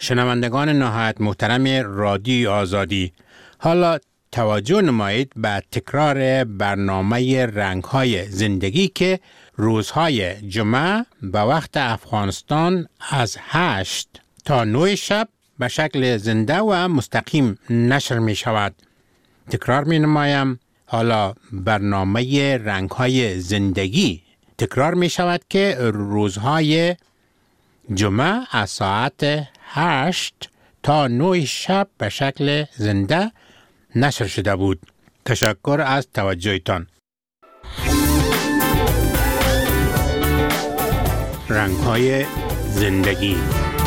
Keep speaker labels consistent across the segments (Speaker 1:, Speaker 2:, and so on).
Speaker 1: شنوندگان نهایت محترم رادیو آزادی، حالا توجه نمایید به تکرار برنامه رنگ‌های زندگی که روزهای جمعه به وقت افغانستان از 8 تا 9 شب به شکل زنده و مستقیم نشر می شود. تکرار می نمایم، حالا برنامه رنگ‌های زندگی تکرار می شود که روزهای جمعه از ساعت 8 تا 9 شب به شکل زنده نشر شده بود. تشکر از توجهتان. رنگ‌های زندگی.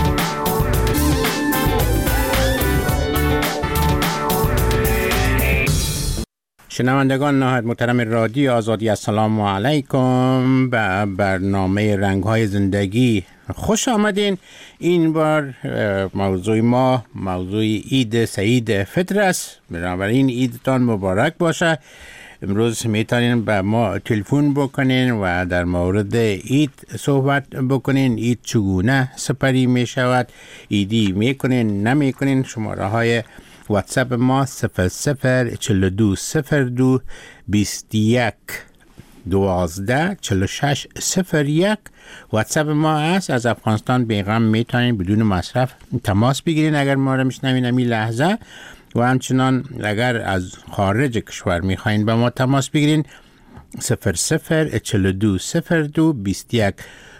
Speaker 1: شنوندگان نهایت محترم رادیو آزادی، السلام علیکم. به برنامه رنگ‌های زندگی خوش آمدین. این بار موضوع ما موضوع عید سعید فطر است. بنابراین عیدتان مبارک باشه. امروز میتونین به ما تلفن بکنین و در مورد عید صحبت بکنین. عید چگونه سپری می شود، عیدی میکنین نمیکنین. شماره های واتساپ ما 004202 21 12 46 01 واتساپ ما است. از افغانستان بیغم میتونین بدون مصرف تماس بگیرین اگر ما را میشنوین همین لحظه، و همچنان اگر از خارج کشور میخواین به ما تماس بگیرین 004202 21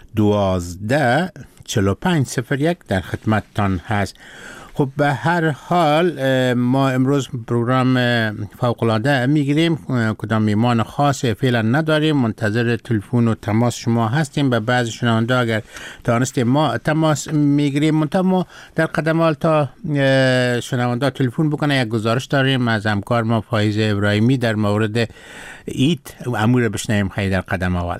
Speaker 1: 12 45 01 در خدمتتان هست. خب به هر حال ما امروز پروگرام فوق‌العاده میگیریم. کدام میمان خاص فعلا نداریم، منتظر تلفن و تماس شما هستیم. به بعض شنونده اگر تانستیم ما تماس میگیریم، منتها در قدم اول تا شنونده تلفن بکنه یک گزارش داریم از همکار ما فایز ابراهیمی در مورد عید. امور بشنویم خیلی در قدم اول.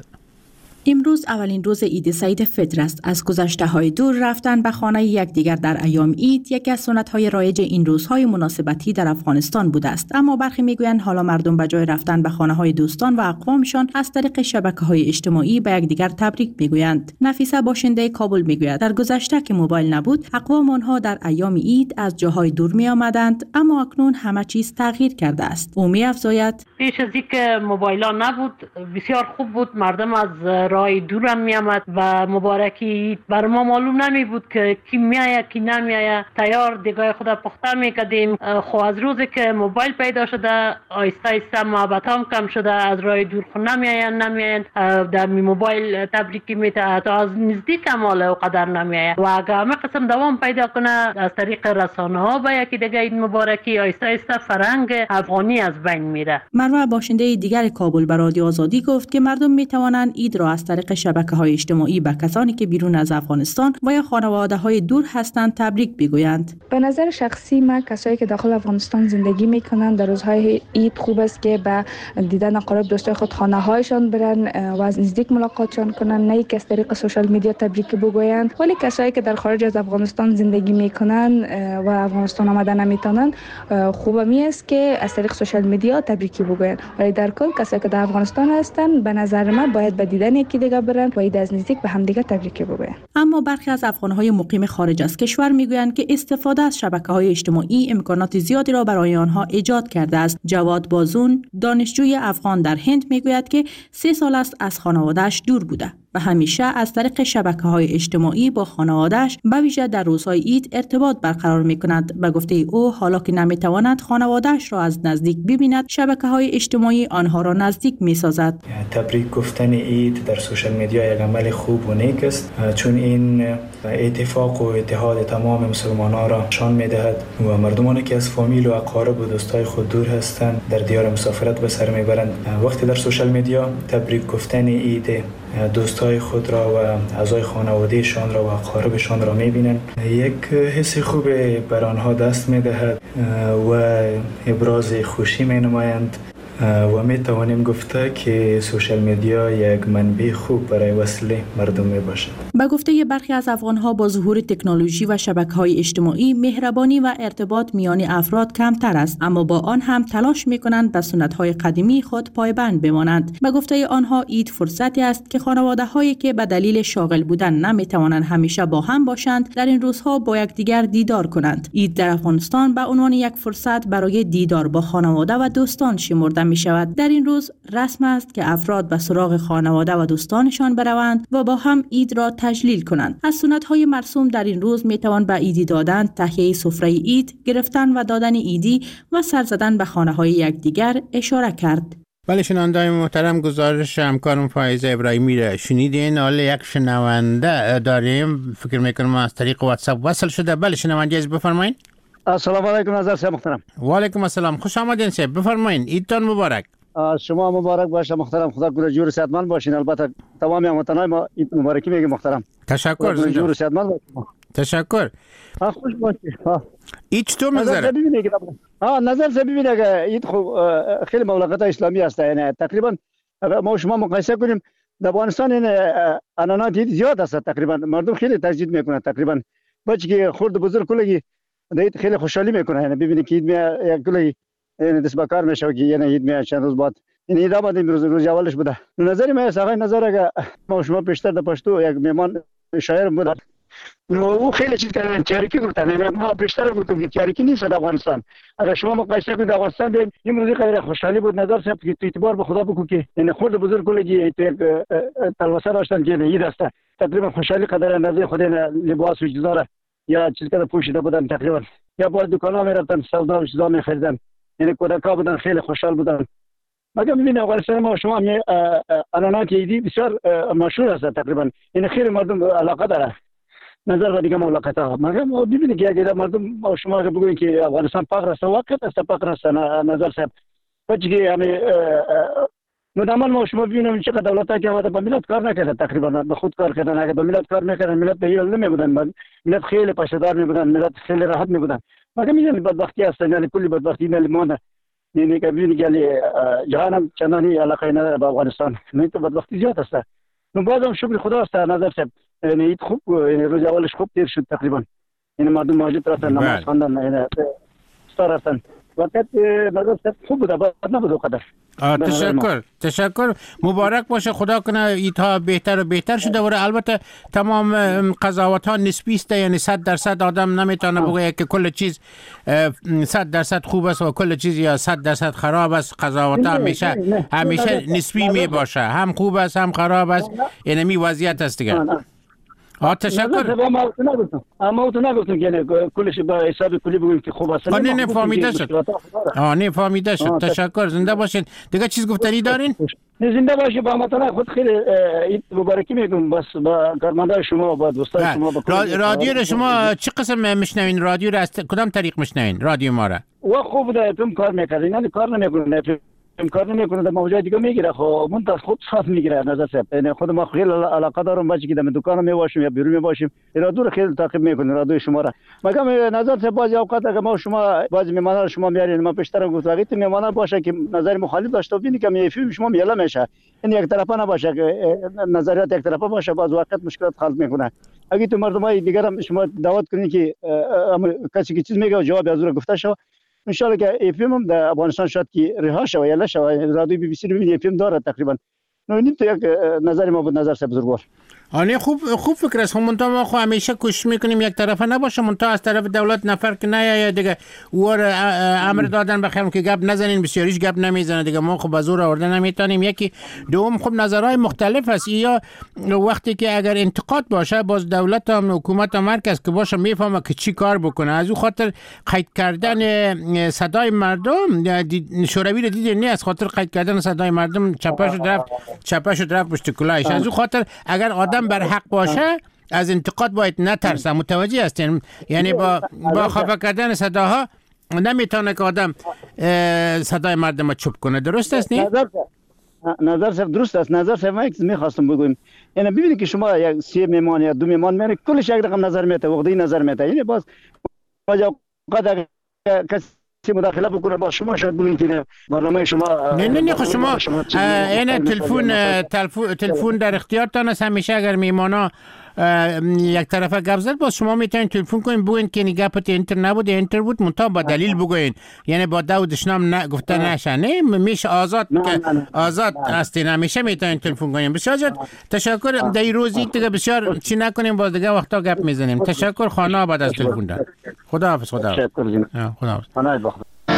Speaker 2: امروز اولین روز عید سعید فطر است. از گذشته‌های دور رفتن به خانه یکدیگر در ایام عید یکی از سنت‌های رایج این روزهای مناسبتی در افغانستان بوده است، اما برخی میگویند حالا مردم به جای رفتن به خانه‌های دوستان و اقوامشان از طریق شبکه‌های اجتماعی به یکدیگر تبریک میگویند. نفیسه باشنده کابل میگوید در گذشته که موبایل نبود، اقوام آنها در ایام عید از جاهای دور میآمدند، اما اکنون همه چیز تغییر کرده است. او می‌افزاید
Speaker 3: پیش از اینکه موبایل‌ها نبود بسیار خوب بود، مردم از راه دورم می آمد و مبارکی بر ما معلوم نمی بود که کی میآید کی نمیآید. تیار دیگه خود پخته میکردیم. خو از روزی که موبایل پیدا شده آیسته آیسته محبت هم کم شده، از راه دور خود نمیآیند در موبایل تبریکی میته، تا از نزدیک هم حالا قدر نمیآید و اگه همه قسم دوام پیدا کنه از طریق رسانه ها به یکی دیگه این مبارکی آیسته آیسته فرهنگ افغانی از بین میره.
Speaker 2: مروه باشنده دیگر کابل به رادیو آزادی گفت که مردم میتوانند عید را از طریق شبکه‌های اجتماعی به کسانی که بیرون از افغانستان و یا خانواده‌های دور هستند تبریک بگویند.
Speaker 4: به نظر شخصی من کسایی که داخل افغانستان زندگی میکنن در روزهای عید خوب است که به دیدن اقارب دوستای خود خانه‌هایشان برن و از نزدیک ملاقاتشان کنن، نه که از طریق سوشال میدیا تبریک بگویند. ولی کسایی که در خارج از افغانستان زندگی میکنن و افغانستان آمدن نمیتونن، خوبه است که از طریق سوشال میدیا تبریک بگویند. ولی در کل کسایی که در افغانستان هستن به نظر من باید به دیدن یکی دیگه برن و از نزدیک به هم دیگه تبریک بگویند.
Speaker 2: اما برخی از افغان‌های مقیم خارج از کشور میگویند که استفاده از شبکه‌های اجتماعی امکانات زیادی را برای آنها ایجاد کرده است. جواد بازون، دانشجوی افغان در هند، میگوید که 3 سال است از خانواده‌اش دور بوده و همیشه از طریق شبکه‌های اجتماعی با خانواده‌اش به ویژه در روزهای عید ارتباط برقرار می‌کند. به گفته او حالا که نمی‌تواند خانواده‌اش را از نزدیک ببیند، شبکه‌های اجتماعی آنها را نزدیک می‌سازد.
Speaker 5: تبریک گفتن عید در سوشال میدیا یک عمل خوب و نیک است، چون این اتفاق و اتحاد تمام مسلمانان را نشان می‌دهد و مردمانی که از فامیل و اقارب و دوستای خود دور هستند در دیار مسافرت به سر می‌برند، وقتی در سوشال میدیا تبریک گفتن عید دوستای خود را و اعضای خانوادهشان را و اقاربشان را می‌بینند، یک حس خوب بر آنها دست می‌دهد و ابراز خوشی می‌نمایند و می توانیم گفته که سوشال میدیا یک منبع خوب برای وصل مردم می باشد.
Speaker 2: به گفته برخی از افغان‌ها با ظهور تکنولوژی و شبکه‌های اجتماعی مهربانی و ارتباط میان افراد کمتر است، اما با آن هم تلاش می‌کنند به سنت‌های قدیمی خود پایبند بمانند. به گفته آنها عید فرصتی است که خانواده‌هایی که به دلیل شاغل بودن نمی‌توانند همیشه با هم باشند در این روزها با یکدیگر دیدار کنند. عید در افغانستان به عنوان یک فرصت برای دیدار با خانواده و دوستان شمرده می‌شود. در این روز رسم است که افراد به سراغ خانواده و دوستانشان بروند و با هم عید را تجلیل کنند. از سنت‌های مرسوم در این روز می‌توان به عیدی دادن، تهیه سفره عید، گرفتن و دادن عیدی و سر زدن به خانه‌های یکدیگر اشاره کرد.
Speaker 1: بله شنونده‌های محترم، گزارش همکارم فایزه ابراهیمی را شنیدین. حالا یک شنونده داریم، فکر می‌کنم از طریق واتساپ وصل شده. بله شنونده از بفرمایید.
Speaker 6: السلام علیکم نظر صاحب محترم.
Speaker 1: و علیکم السلام، خوش آمدین صاحب، بفرمایید. عیدتان مبارک.
Speaker 6: شما مبارک باشه محترم، خدا کنه جور صحتمند باشین. البته تمام هموطنان ما عید مبارکی میگم محترم.
Speaker 1: تشکر.
Speaker 6: جور صحتمند باشین.
Speaker 1: تشکر.
Speaker 6: خوش باشید.
Speaker 1: عید چطور می‌گذره؟
Speaker 6: نظر سے ببینید که عید خوب خیلی مملکت اسلامی است، یعنی تقریبا ما شما مقایسه کنیم در افغانستان این عنعنات عید زیاد است، تقریبا مردم خیلی تجدید میکنه، تقریبا بچه که خرد بزرگ کلگی در عید خیلی خوشحالی میکنه. یعنی ببینید که عید می یک کلگی یعنی دست به کار میشه که یعنی عید می چند روز بعد این عید آمد روز اولش بوده. نظر من آقای نظر که ما شما پیشتر در پشتو یک میمان شاعر بود، او خیلی چیز کردن چریکی گفتن، ما بیشتر گفتیم که چریکی نیست در افغانستان. اگر شما مقایسه کنید افغانستان به این روزی خیلی خوشحالی بود. نظر صاحب که اعتبار به خدا بگو که این خرد بزرگ کلگی تلوسه داشتن که عید است، تقریبا خوشحالی قدر نظر خود لباس و چیزا یا چیز که پوشیده بودن، تقریبا یا با دکانا میرفتن سودا و چیزا میخریدن، یعنی کودکا بودن خیلی خوشحال بودن. مگه میبینید افغانستان ما شما عنعنات عیدی بسیار مشهور است، تقریبا این خیلی مردم علاقه داره نظر و دیگه مملکت‌ها. مگه ما ببینید که اگر مردم شما بگویید که افغانستان فقر است، واقعا است فقر است نظر صاحب. بچگی همین مدام ما شما ببینیم چقدر دولت‌ها که به ملت کار نکرده، تقریبا به خود کار کردن. اگر به ملت کار می‌کردن ملت به هیل نمی‌بودن، ملت خیلی پشتدار می‌بودن، ملت خیلی راحت می‌بودن. مگه می‌بینید بدبختی است، یعنی کلی بدبختی نمی‌مونه. یعنی که ببینید که جهان چندانی علاقه نداره به افغانستان، نه تو بدبختی زیاد است. من بازم شکر خدا است نظر صاحب، یعنی عید خوب، یعنی روز اولش خوب تیر شد تقریبا. یعنی مردم مسجد رفتن نماز خواندن، یعنی افطار رفتن. وقت نظر صاحب خوب بود، بد نبود اونقدر.
Speaker 1: تشکر. مبارک باشه، خدا کنه عیدها بهتر و بهتر شده باشه. البته تمام قضاوت ها نسبی است، یعنی 100% آدم نمیتونه بگه که کل چیز 100% خوب است و کل چیز یا 100% خراب است. قضاوت ها همیشه نسبی می باشه، هم خوب است هم خراب است، یعنی می وضعیت است دیگه. تشکر.
Speaker 6: اما تو نگفتم که کلش به حساب کلی بگویم که خوب است.
Speaker 1: نه فهمیده شد. نه فهمیده شد. تشکر. زنده باشین. دیگه چیز گفتنی دارین؟
Speaker 6: زنده باشی. با هموطنان خود خیلی عید مبارکی میگم، بس با کارمندان شما و با دوستان شما.
Speaker 1: رادیو رو شما چه قسم میشنوین؟ رادیو رو از کدام طریق میشنوین رادیو ما را؟
Speaker 6: و خوب بوده تم کار میکردین، نه کار نمیکنه، کار نمیکنه، در موجای دیگه میگیره. خب منتها خود صاف میگیره نظر صاحب. یعنی خود ما خیلی علاقه دارم بچه که در دکان میواشیم یا بیرون میواشیم، رادیو رو خیلی تعقیب میکنه رادیو شما را. مگه نظر صاحب بعضی اوقات اگه ما شما بعضی میمانا رو شما میارین، ما پیشترم گفتم اگه میمانا باشه که نظر مخالف داشته ببینید که میفهمیم شما میلا میشه، این یک طرفه نباشه که نظریات یک طرفه باشه، بعض وقت مشکلات خلق میکنه. اگه تو مردمای دیگر هم شما دعوت کنید که کسی که چیز میگه و جواب از اون گفته شو، ان شاء الله که اف ام در افغانستان شاید که رها شود یا نشود. رادیو بی بی سی رو ببینید اف ام داره تقریبا. این تو یک نظر ما بود، نظر صاحب بزرگوار.
Speaker 1: خوب فکر است. منتها ما همیشه کوشش میکنیم یک طرفه نباشه، منتها از طرف دولت نفر که نه دیگه ور امر دادن بخیرم که گپ نزنین، بسیاریش گپ نمیزنه دیگه. ما خب زور آورده نمیتونیم. یکی دوم خب نظرهای مختلف است. یا وقتی که اگر انتقاد باشه، باز دولت هم حکومت هم مرکز که باشه میفهمه که چی کار بکنه. از اون خاطر قید کردن صدای مردم شوروی رو دیدین، نه از خاطر قید کردن صدای مردم چپش رفت پشت کلاهش. از اون خاطر اگر آدم بر حق باشه از انتقاد باید نترسه. متوجه هستین؟ یعنی با خفه کردن صداها نمیتونه که آدم صدای مردم رو چوب کنه. درست است نه؟
Speaker 6: نظر صاحب درست است. نظر صاحب من میخواستم بگویم، یعنی ببینید که شما یک 3 میمان یا 2 میمان میاری کلش یک رقم نظر میته، وقتی نظر میته. یعنی باز وقتی کسی مداخله بکنه با شما، شاید بگین که برنامه شما
Speaker 1: نه خب شما این تلفن در اختیارتان است. همیشه اگر میمانا یک طرفه گپ زد باز شما میتونین تلفن کنین بگین که گپت اینتر نبود، اینتر بود، منتها با دلیل بگوین، یعنی با دو دشنام گفته نشه. نه میشه آزاد هستین، همیشه میتونین تلفن کنین. بسیار تشکر. در این روزی دیگه بسیار چی نکنیم، باز دیگه وقتا گپ میزنیم. تشکر. خانه آباد از تلفن داد. خداحافظ. خداحافظ.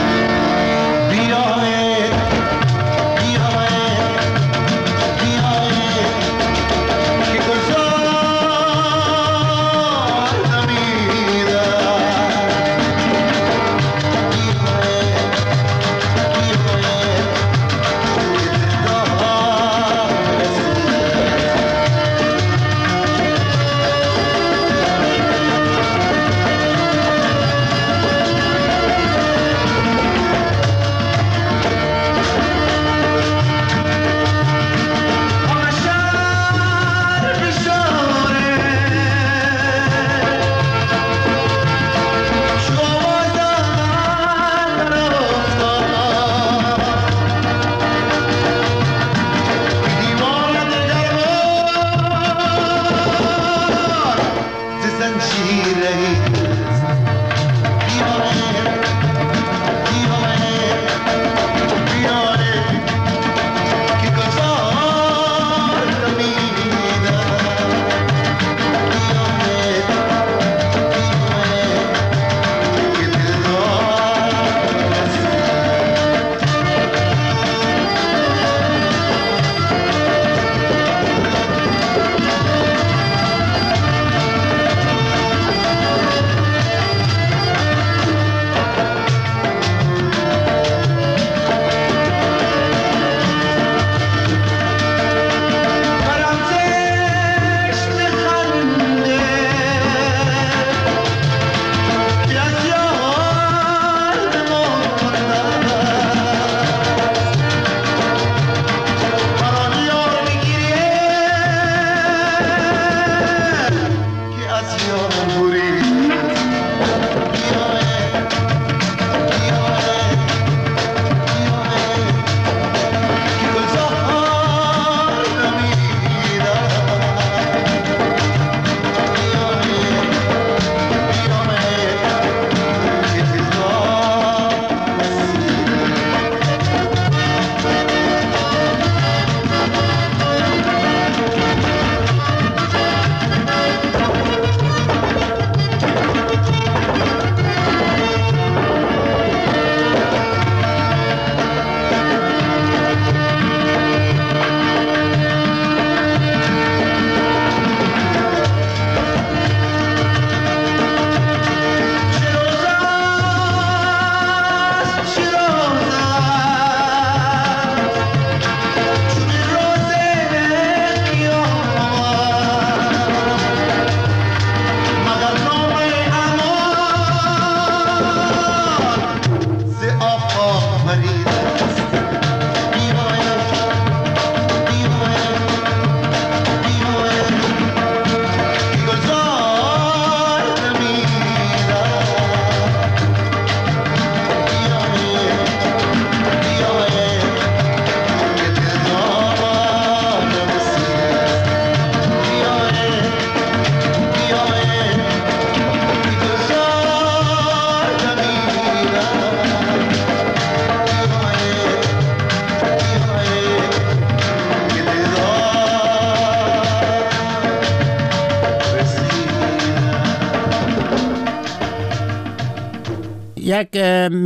Speaker 1: یک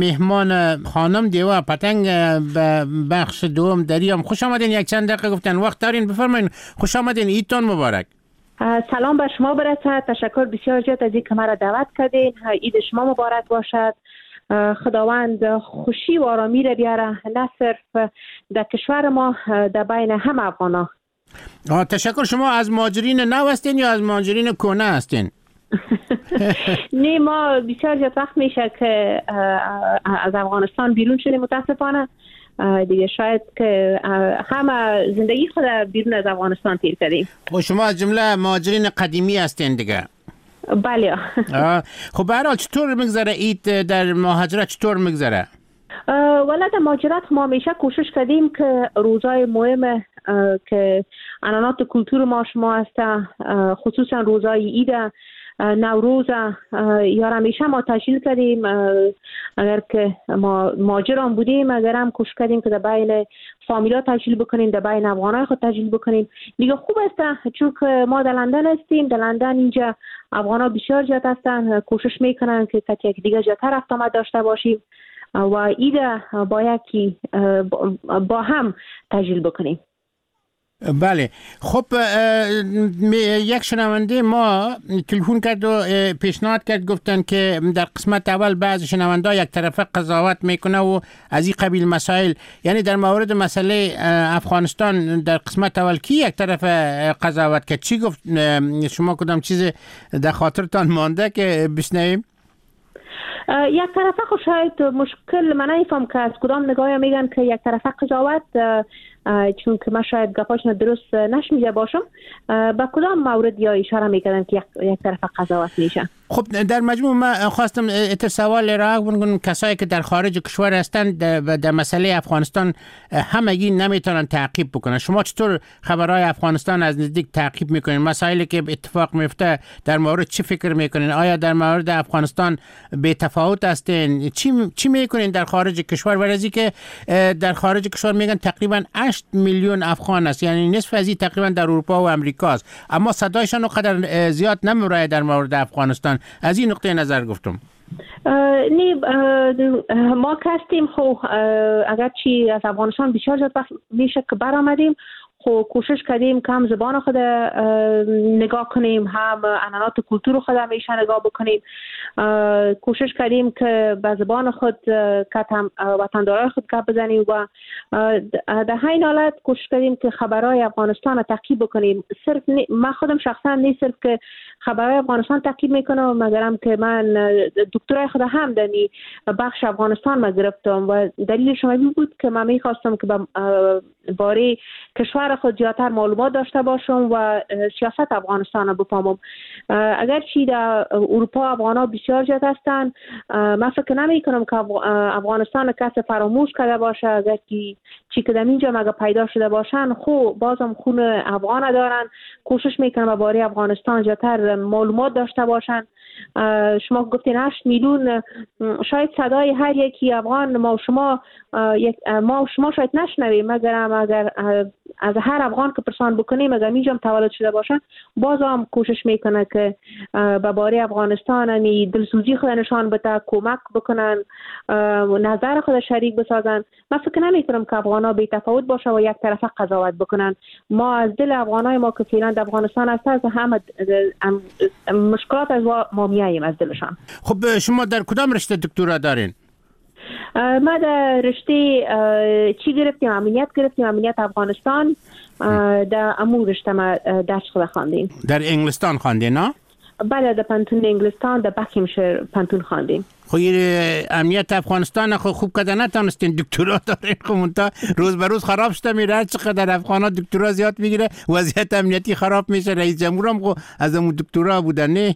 Speaker 1: مهمان خانم دیوا پتنگ به بخش دوم دریام. خوش آمدین. یک چند دقیقه گفتن وقت دارین، بفرمایید. خوش آمدین. عیدتان مبارک.
Speaker 7: سلام به شما برسد. تشکر بسیار زیاد از اینکه مرا دعوت کردین. عید شما مبارک باشد. خداوند خوشی و آرامی را بیاره، نه صرف در کشور ما، در بین همه افغانا.
Speaker 1: تشکر. شما از مهاجرین نو هستین یا از مهاجرین کهنه هستین؟
Speaker 7: نه، ما بسیار زیاد وقت میشه که از افغانستان بیرون شدیم متاسفانه دیگه. شاید که همه زندگی خود بیرون از افغانستان تیر کردیم.
Speaker 1: و شما از جمله مهاجرین قدیمی هستین دیگه؟
Speaker 7: بله.
Speaker 1: خب به هر حال چطور میگذره عید در مهاجرت، چطور میگذره؟
Speaker 7: والا در مهاجرت ما همیشه کوشش کردیم که روزای مهم که عنعنات کلتور ما شما است، خصوصا روزای عید نوروز یا همیشه ما تشکیل کردیم. اگر که ما مهاجران بودیم، اگر هم کوشش کردیم که در بین فامیلا تشکیل بکنیم، در بین افغانای خود تشکیل بکنیم. دیگه خوب است چون که ما در لندن هستیم. در لندن اینجا افغانا بسیار زیاد هستن، کوشش میکنن که یک دیگه جاتر رفت آمد داشته باشیم و عید باید که با هم تشکیل بکنیم.
Speaker 1: بله. خب یک شنونده ما تلفن کرد و پیشنهاد کرد، گفتن که در قسمت اول بعضی شنونده یک طرفه قضاوت میکنه و از این قبیل مسائل، یعنی در مورد مسئله افغانستان در قسمت اول کی یک طرفه قضاوت کرد؟ چی گفت؟ شما کدام چیز در خاطرتان مانده که بشنویم؟
Speaker 7: یک طرفه خب شاید مشکل من نمیفهم که از کدام نگاه میگن که یک طرفه قضاوت، چون که من شاید گپاشون درست نشنیده باشم. به کدام مورد یا اشاره میکردن که یک طرفه قضاوت میشه؟
Speaker 1: خب در مجموع من خواستم اتر سوال را بکنم، کسایی که در خارج کشور هستند در مسئله افغانستان همگی نمیتونن تعقیب بکنن. شما چطور خبرهای افغانستان از نزدیک تعقیب میکنین؟ مسائلی که اتفاق میفته در مورد چی فکر میکنین؟ آیا در مورد افغانستان به تفاوت هستین؟ چی میکنین در خارج کشور؟ ورزی که در خارج کشور میگن تقریبا 8 میلیون افغان است، یعنی نصف از این تقریبا در اروپا و امریکا است، اما صدایشان اونقدر زیاد نمیره در مورد افغانستان. از این نقطه نظر گفتم.
Speaker 7: ما کستیم خب اگر چی از افغانستان بسیار زیاد میشه که برآمدیم، خب کوشش کردیم که هم زبان خود نگاه کنیم، هم عنعنات کلتور خود همیشه نگاه بکنیم. کوشش کردیم که به زبان خود که وطندارای خود گپ بزنیم و در همین حالت کوشش کردیم که خبرهای افغانستان تعقیب بکنیم. صرف من خودم شخصا نیست صرف که خبرهای افغانستان تعقیب میکنم، مگرم که من دکترای خود هم در بخش افغانستان ما گرفتم و دلیلش این بود که من میخواستم که باره کشور خود زیادتر معلومات داشته باشم و سیاست افغانستان رو بفهمم. اگر چی در اروپا افغانا بسیار زیاد هستند، من فکر نمی کنم که افغانستان کسی فراموش کرده باشه. اگر چی که در اینجا مگه پیدا شده باشن، خب بازم خون افغان دارن، کوشش میکنن باره افغانستان زیادتر معلومات داشته باشن. شما گفتین 8 میلیون، شاید صدای هر یکی افغان ما و شما شاید نشنویم، اگر از هر افغان که پرسان بکنیم اگر اینجا تولد شده باشن، باز هم کوشش میکنه که به باره افغانستان دلسوزی خود نشان بده، کمک بکنن، نظر خود شریک بسازن. من فکر نمیکنم که افغانا بی تفاوت باشه و یک طرفه قضاوت بکنن. ما از دل افغانای ما که فعلا در افغانستان هست همه مشکلات از ما میاییم از دلشان.
Speaker 1: خب شما در کدام رشته دکترا دارین؟
Speaker 7: ما در رشته چی گرفتیم؟ امنیت گرفتیم، امنیت افغانستان. در امور رشته ما درس خود خواندیم. در
Speaker 1: انگلستان خواندین نه؟
Speaker 7: بله در پانتون انگلستان در بکینگشایر پانتون خواندیم.
Speaker 1: خب امنیت افغانستان خوب کده نتونستین دکترا دارین، خب منتها روز به روز خراب شده میره. چقدر افغانا دکترا زیاد میگیره وضعیت امنیتی خراب میشه. رئیس جمهور هم از اون دکترا بودن. نه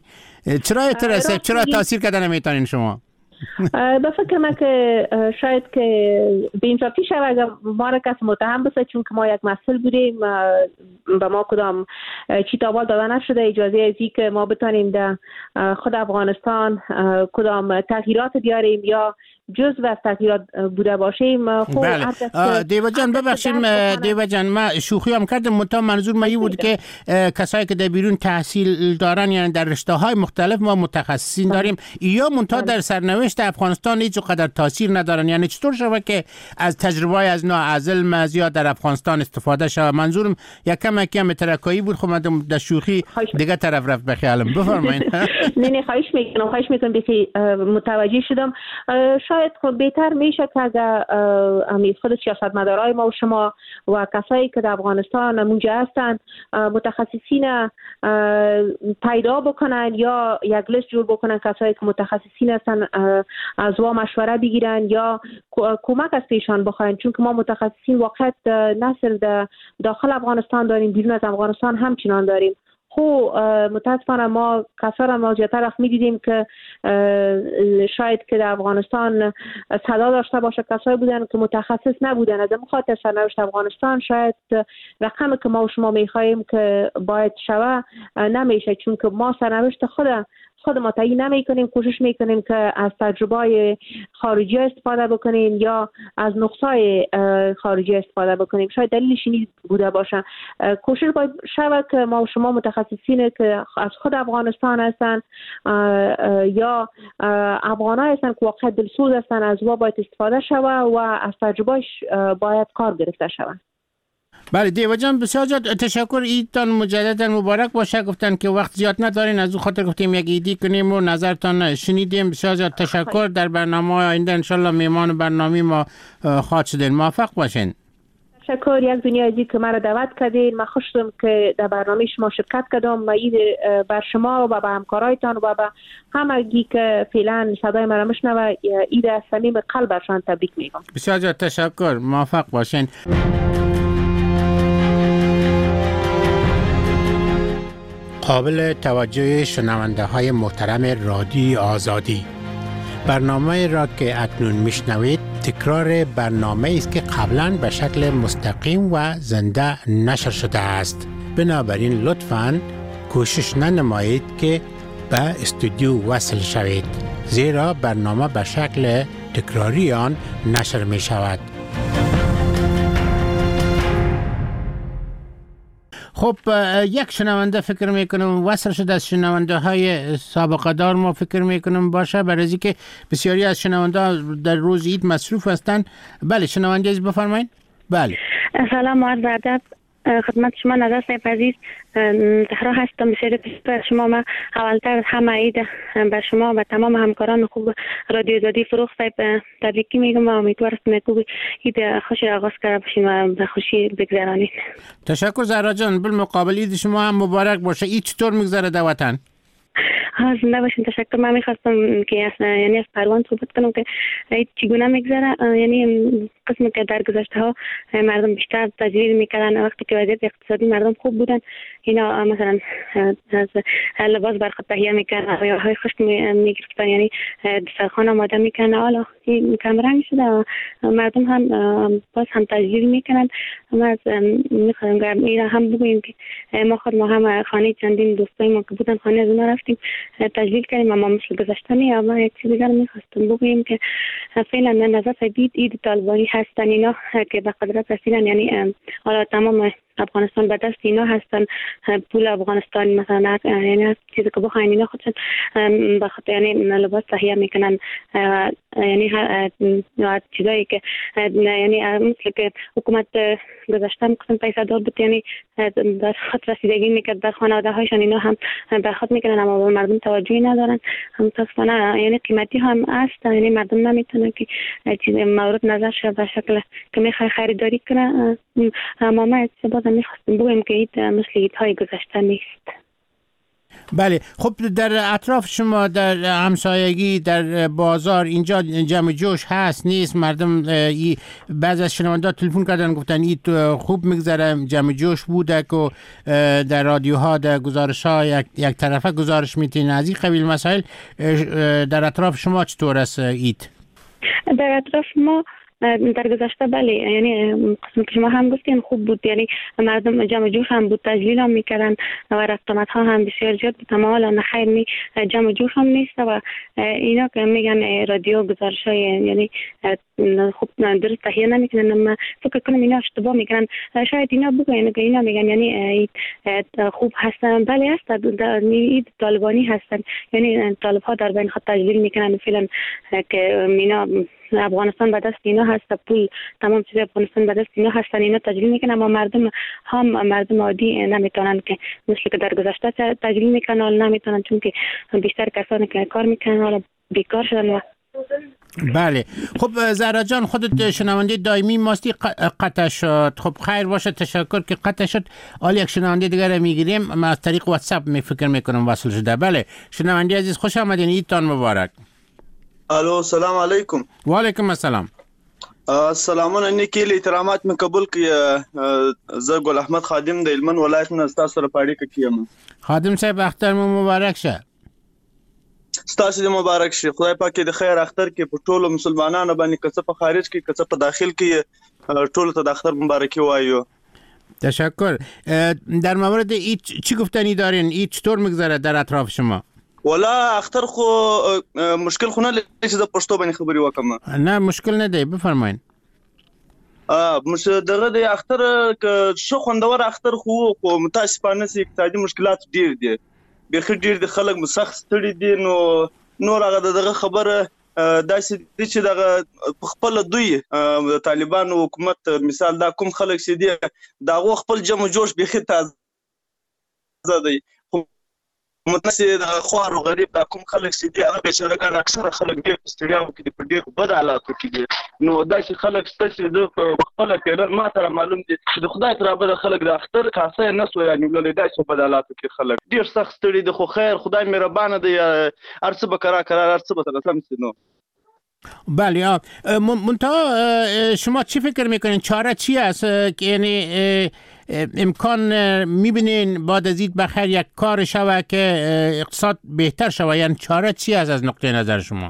Speaker 1: چرا تاثیر کده نمیتونین شما؟
Speaker 7: به فکر من که شاید که به انصافی شود اگر ما را کس متهم بسه، چون که ما یک مسئول بودیم، به ما کدام چی تاوال داده نشده اجازه ازی که ما بتانیم در خود افغانستان کدام تغییرات بیاریم یا جزء از تغییرات بوده باشیم.
Speaker 1: بله. دیو جان ببخشیم دیو جان، ما شوخی هم کردم، منتها منظور ما این بود که کسایی که در بیرون تحصیل دارن، یعنی در رشته های مختلف ما متخصصین داریم یا منتها در سرنوشت افغانستان هیچ قدر تاثیر ندارن. یعنی چطور شود که از تجربه از نوع از علم زیاد در افغانستان استفاده شود؟ منظورم یکم ترکایی بود. خب من در شوخی دیگه طرف رفت به خیالم. بفرمایید.
Speaker 7: نه خواهش میکنم که متوجه شدم. شاید خب بهتر میشه که اگر خود سیاستمدارای ما و شما و کسایی که در افغانستان اونجا هستند متخصصین پیدا بکنن یا یک لیست جور بکنن، کسایی که متخصصین هستن از وا مشوره بگیرن یا کمک از پیشان بخواین، چون که ما متخصصین واقعا نه صرف داخل افغانستان داریم، بیرون از افغانستان همچنان داریم. خو متاسفانه ما کسا ما زیادتر وقت می‌دیدیم که شاید که در افغانستان صدا داشته باشه کسایی بودن که متخصص نبودن. از این خاطر سرنوشت افغانستان شاید رقمی که ما و شما می‌خواهیم که باید شوه نمیشه، چون که ما سرنوشت خود ما تعیین نمی‌کنیم. کوشش می‌کنیم که از تجربه خارجی استفاده بکنیم یا از نقصای خارجی استفاده بکنیم. شاید دلیلش این بوده باشه. کوشش باید شود که ما و شما متخصصین که از خود افغانستان هستن یا افغان‌ها هستن که واقعا دلسوز هستن، از او باید استفاده شود و از تجربهش باید کار گرفته شود.
Speaker 1: بله دیو جان بسیار تشکر. ایدتان مجددا مبارک باشه. گفتن که وقت زیاد ندارین، از اون خاطر گفتیم یک ایدی کنیم و نظرتان شنیدیم. بسیار تشکر. در برنامه آینده انشالله میمان برنامه ما خواهد شدین. موفق باشین.
Speaker 7: تشکر. یک دنیا عزیز که مرا دعوت کردین. من خوش شدم که در برنامه شما شرکت کردم. و اید بر شما و به همکارایتان و به همگی که فعلا صدای مرا میشنوه اید از صمیم قلبشان تبریک میگم.
Speaker 1: بسیار تشکر. موفق باشین. قابل توجه شنونده های محترم رادیوی آزادی، برنامه را که اکنون میشنوید تکرار برنامه است که قبلا به شکل مستقیم و زنده نشر شده است. بنابراین لطفاً کوشش ننمایید که به استودیو وصل شوید، زیرا برنامه به شکل تکراری آن نشر می شود. خب یک شنونده فکر میکنم وصل شده از شنونده های سابقه دار ما فکر میکنم باشه، برای از که بسیاری از شنونده در روز عید مصروف هستند. بله شنونده از بفرمایید. بله
Speaker 8: سلام و عرض ادب خدمت شما نظر صاحب عزیز. زهرا هستم. بسیار تشکر شما. ما اولتر همه عید به شما و تمام همکاران خوب رادیو آزادی فروغ صاحب تبریکی میگم و امیدوارم که عید خوشی آغاز کرده باشین و به خوشی بگذرانید.
Speaker 1: تشکر زهرا جان. بالمقابل عید شما هم مبارک باشه. عید چطور میگذره در وطن؟
Speaker 8: زنده باشین. تشکر. من میخواستم که یعنی از پروان صحبت کنم که چگونه میگذره. یعنی قسمی که در گذشته ها مردم بیشتر تجلیل میکردن وقتی که وضعیت اقتصادی مردم خوب بودن، اینا مثلا از لباس بر خود تهیه میکردن یا های خشک میگرفتن، یعنی دسترخوان آماده میکردن. حالا این کمرنگ شده و مردم هم باز هم تجلیل میکنن. ما میخوایم اینا هم بگوییم که ما هم خانه چندین دوستای ما که بودن خانه از اونا رفتیم تجلیل کردیم، اما مثل گذشته نیست. اما یک چیز دیگر میخواستم بگوییم که فعلا من نظر عید طالبانی هستن اینا که به قدرت رسیدن، یعنی حالا تمام افغانستان به دست اینا هستن. پول افغانستان مثلا یعنی هر چیزی که بخواین اینا خودشون به خاطر یعنی لباس تهیه میکنن، یعنی هر چیزایی که یعنی مثل که حکومت گذشته میکنن پیسه دار بود، یعنی در خود رسیدگی میکرد در خانواده هایشان، اینا هم به خود میکنن اما به مردم توجهی ندارن. متاسفانه یعنی قیمتی هم است، یعنی مردم نمیتونه که چیز مورد نظر شه به شکل که میخوای خریداری کنه. اما ما بازم میخواستم بگویم که عید مثل عیدهای گذشته نیست.
Speaker 1: بله خب در اطراف شما در همسایگی در بازار اینجا جمع جوش هست نیست؟ مردم بعضی از شنونده تلفن کردن گفتن عید خوب میگذره، جمع جوش بوده که در رادیوها در گزارش ها یک طرفه گزارش میتین از این قبیل مسائل. در اطراف شما چطور است عید؟
Speaker 8: در اطراف ما در گذشته بله، یعنی قسم که شما هم گفتین خوب بود، یعنی مردم جمع جوش هم بود، تجلیل هم میکردن و رفت آمد ها هم بسیار زیاد بود. اما حالا نخیر می جمع جوش هم نیست و اینا که میگن رادیو گزارش های یعنی خوب درست تهیه نمیکنن. اما فکر کنم اینا اشتباه میکنن. شاید اینا بگوین که اینا میگن یعنی خوب هستن. بله هست، عید طالبانی هستن، یعنی طالب ها در بین خود تجلیل میکنن فعلا که اینا افغانستان به دست اینا هست، پول تمام چیز افغانستان به دست اینا هستن، اینا تجلیل میکنن. اما مردم عادی نمیتونن که مثل که در گذشته تجلیل میکنن، نمیتونن چون که بیشتر کسانی که کار میکنن حالا بیکار شدن و
Speaker 1: بله. خب زهرا جان خودت شنونده دائمی ماستی قطع شد. خب خیر باشه، تشکر که قطع شد. حالا یک شنونده دیگر میگیریم، ما از طریق واتساپ فکر میکنم وصل شده. بله شنونده عزیز خوش آمدین، عیدتان مبارک.
Speaker 9: الو سلام علیکم.
Speaker 1: و علیکم السلام.
Speaker 9: سلامونه نیکی له احترامات مې قبول کړئ. زه ګل احمد خادم د هلمند ولایت نه تاسو سره په اړیکه کې یم.
Speaker 1: خادم صاحب اختر مو مبارک شه.
Speaker 9: ستاسو دې مبارک شي. خدای پاک د خیر اختر کې په ټولو مسلمانانو باندې کڅه په خارج کې کڅه په داخل کې ټولو ته د اختر مبارکي وایو.
Speaker 1: تشکر. در مورد این چی گفتنی دارین؟ این چطور میگذره در اطراف شما؟
Speaker 9: ولا اختر خو مشکل خو نه لري چې د پښتو باندې خبري وکم.
Speaker 1: نه مشکل نه دی، بفرمایئ.
Speaker 9: دغه د اختر شو خوندور اختر خو متاسفانه سي اقتصادي مشکلات ډیر دي. به ډیر د خلک مسخ ستړي دي. نو هغه دغه خبره داسې چې دغه خپل دوی طالبان حکومت مثال دا کوم خلک سي دي دا خپل جمع جوش به تازه دی. متنسي د خوار او غریب دا کوم خلک سي دي هغه بشرګان اکثره خلک دي استړیاو کې په ډیر بد حالاتو کې دي. نو دا چې خلک ستاسو د خپل پیرل ما سره معلوم دي چې د خدای تر به خلک د اختر خاصه نه سو یعنی ولې دا چې په حالاتو کې خلک ډیر سخت ستړي دي. خو خیر خدای مهربان دی، ارڅ به قرار ارڅ به تر سم سينو.
Speaker 1: بله. منتها شما چی فکر میکنین چاره چی است که یعنی امکان میبینین بعد از این بخیر یک کار شوه که اقتصاد بهتر شوه؟ یعنی چاره چی است از نقطه نظر شما؟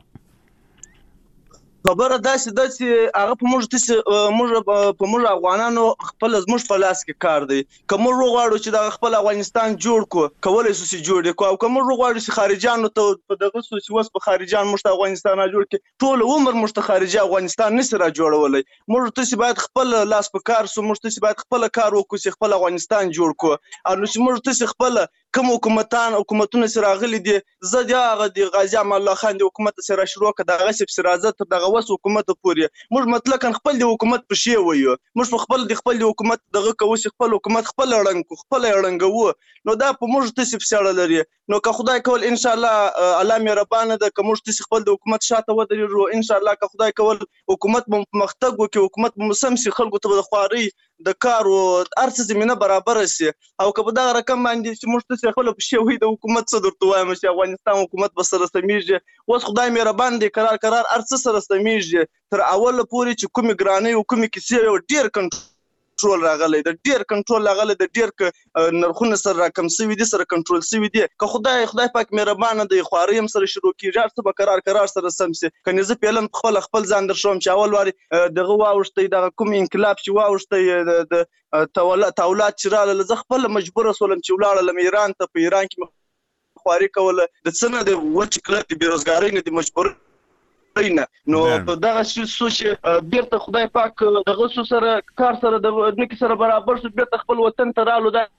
Speaker 9: خبره داسې هغه په موږ افغانانو خپل زموږ په لاس کې کار دی. که موږ وغواړو چې د خپل افغانستان جوړ کو کولای شو چې جوړ کو، او که موږ وغواړو چې خارجانو ته په دغه چې وس په خارجان موږ افغانستان جوړ کې ټول عمر موږ خارجي افغانستان نسره جوړولای. موږ ته باید خپل لاس په کار سو، موږ ته باید خپل کار وکړو چې خپل افغانستان جوړ کو. او نو موږ ته خپل کوم حکومتونه سره غلي دي. زه د هغه د غازی امان الله خان د حکومت سره شروع کړه دغه سب سرازت تر دغه وس حکومت پورې موږ مطلق خپل د حکومت په شی وایو. موږ خپل د حکومت دغه کوس خپل حکومت خپل اړنګو. نو دا په موږ ته سب سره لري. نو که خدای کول ان شاء الله الله مهربان ده که موږ ته خپل د حکومت شاته ودرېږو ان شاء الله. که خدای کول حکومت مختګ وکي، حکومت مسمسي خلکو ته د خواري د کار او ارڅ زمينه برابر سي. او که په دغه رقم باندې چې موږ ته خپل په شی وي د حکومت څخه درته وایم چې افغانستان حکومت به سره سميږي. اوس خدای مهربان دی قرار ارڅ سره سميږي. تر اول پورې چې کومي ګرانې او کومي کیسې ډیر کنټرول راغلی د ډیر کنټرول راغلی د ډیر نرخونه سره راکم سوي دي سره کنټرول سوي دي. که خدای پاک مهربان دی خواري هم سره شروع کیږي ارڅ به قرار سره سم سي. کني زه پیلن خپل ځان در شوم چې اول واري دغه واوښتي دغه کوم انقلاب چې واوښتي د تولات چې رااله زه خپل مجبور سولم چې ولاړم ایران ته. په ایران کې خواري کوله د څنګه د وچ کلک د بیروزګاری نه د مجبور نه. نو په دغه سوچ بیرته خدای پاک دغه سره کار سره د نکی سره برابر شو بیرته خپل وطن ته رالو. دا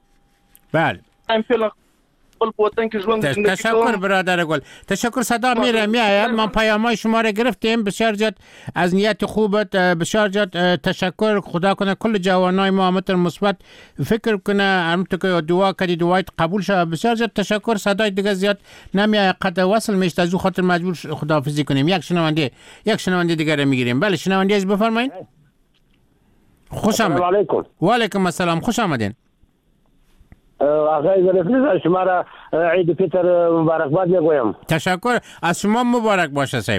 Speaker 1: بله تشکر برادر گل. تشکر. صدا میآید. ما پیام‌های شما را گرفتیم. بسیار زیاد از نیت خوبت بسیار زیاد تشکر. خدا کنه کل جوانای ما همتون مثبت فکر کنه. همونطور که دعا کردید دعایت قبول شود. بسیار زیاد تشکر. صدای دیگه زیاد نمیآید قطع وصل میشه از او خاطر مجبور خداحافظی کنیم. یک شنونده دیگه را میگیریم. بله شنونده از بفرمایید. خوش آمدید. و علیکم السلام. خوش آمدین.
Speaker 10: آقای ظریف شما را عید فطر مبارکباد میگویم.
Speaker 1: تشکر. از شما مبارک باشه صاحب.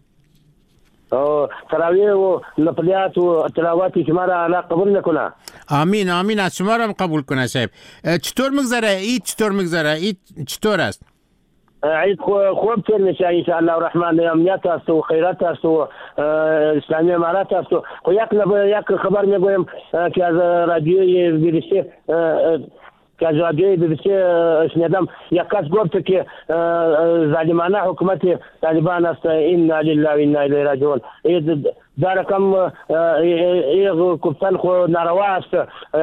Speaker 10: تراویح و نفلیات و تلاوات شما را الله قبول نکنه.
Speaker 1: آمین. از شما را هم قبول کنه صاحب. چطور میگذره عید؟ عید چطور است؟
Speaker 10: عید خوب تیر میشه ان شاء الله الرحمن. امنیت است و خیرات است و اسلامی امارات است. و یک خبر میگویم که از رادیوی BBC شنیدم یک کس گفت که ظالمانه حکومت طالبان است. انا لله و انا الیه راجعون. دا رقم گفتن خو ناروا است.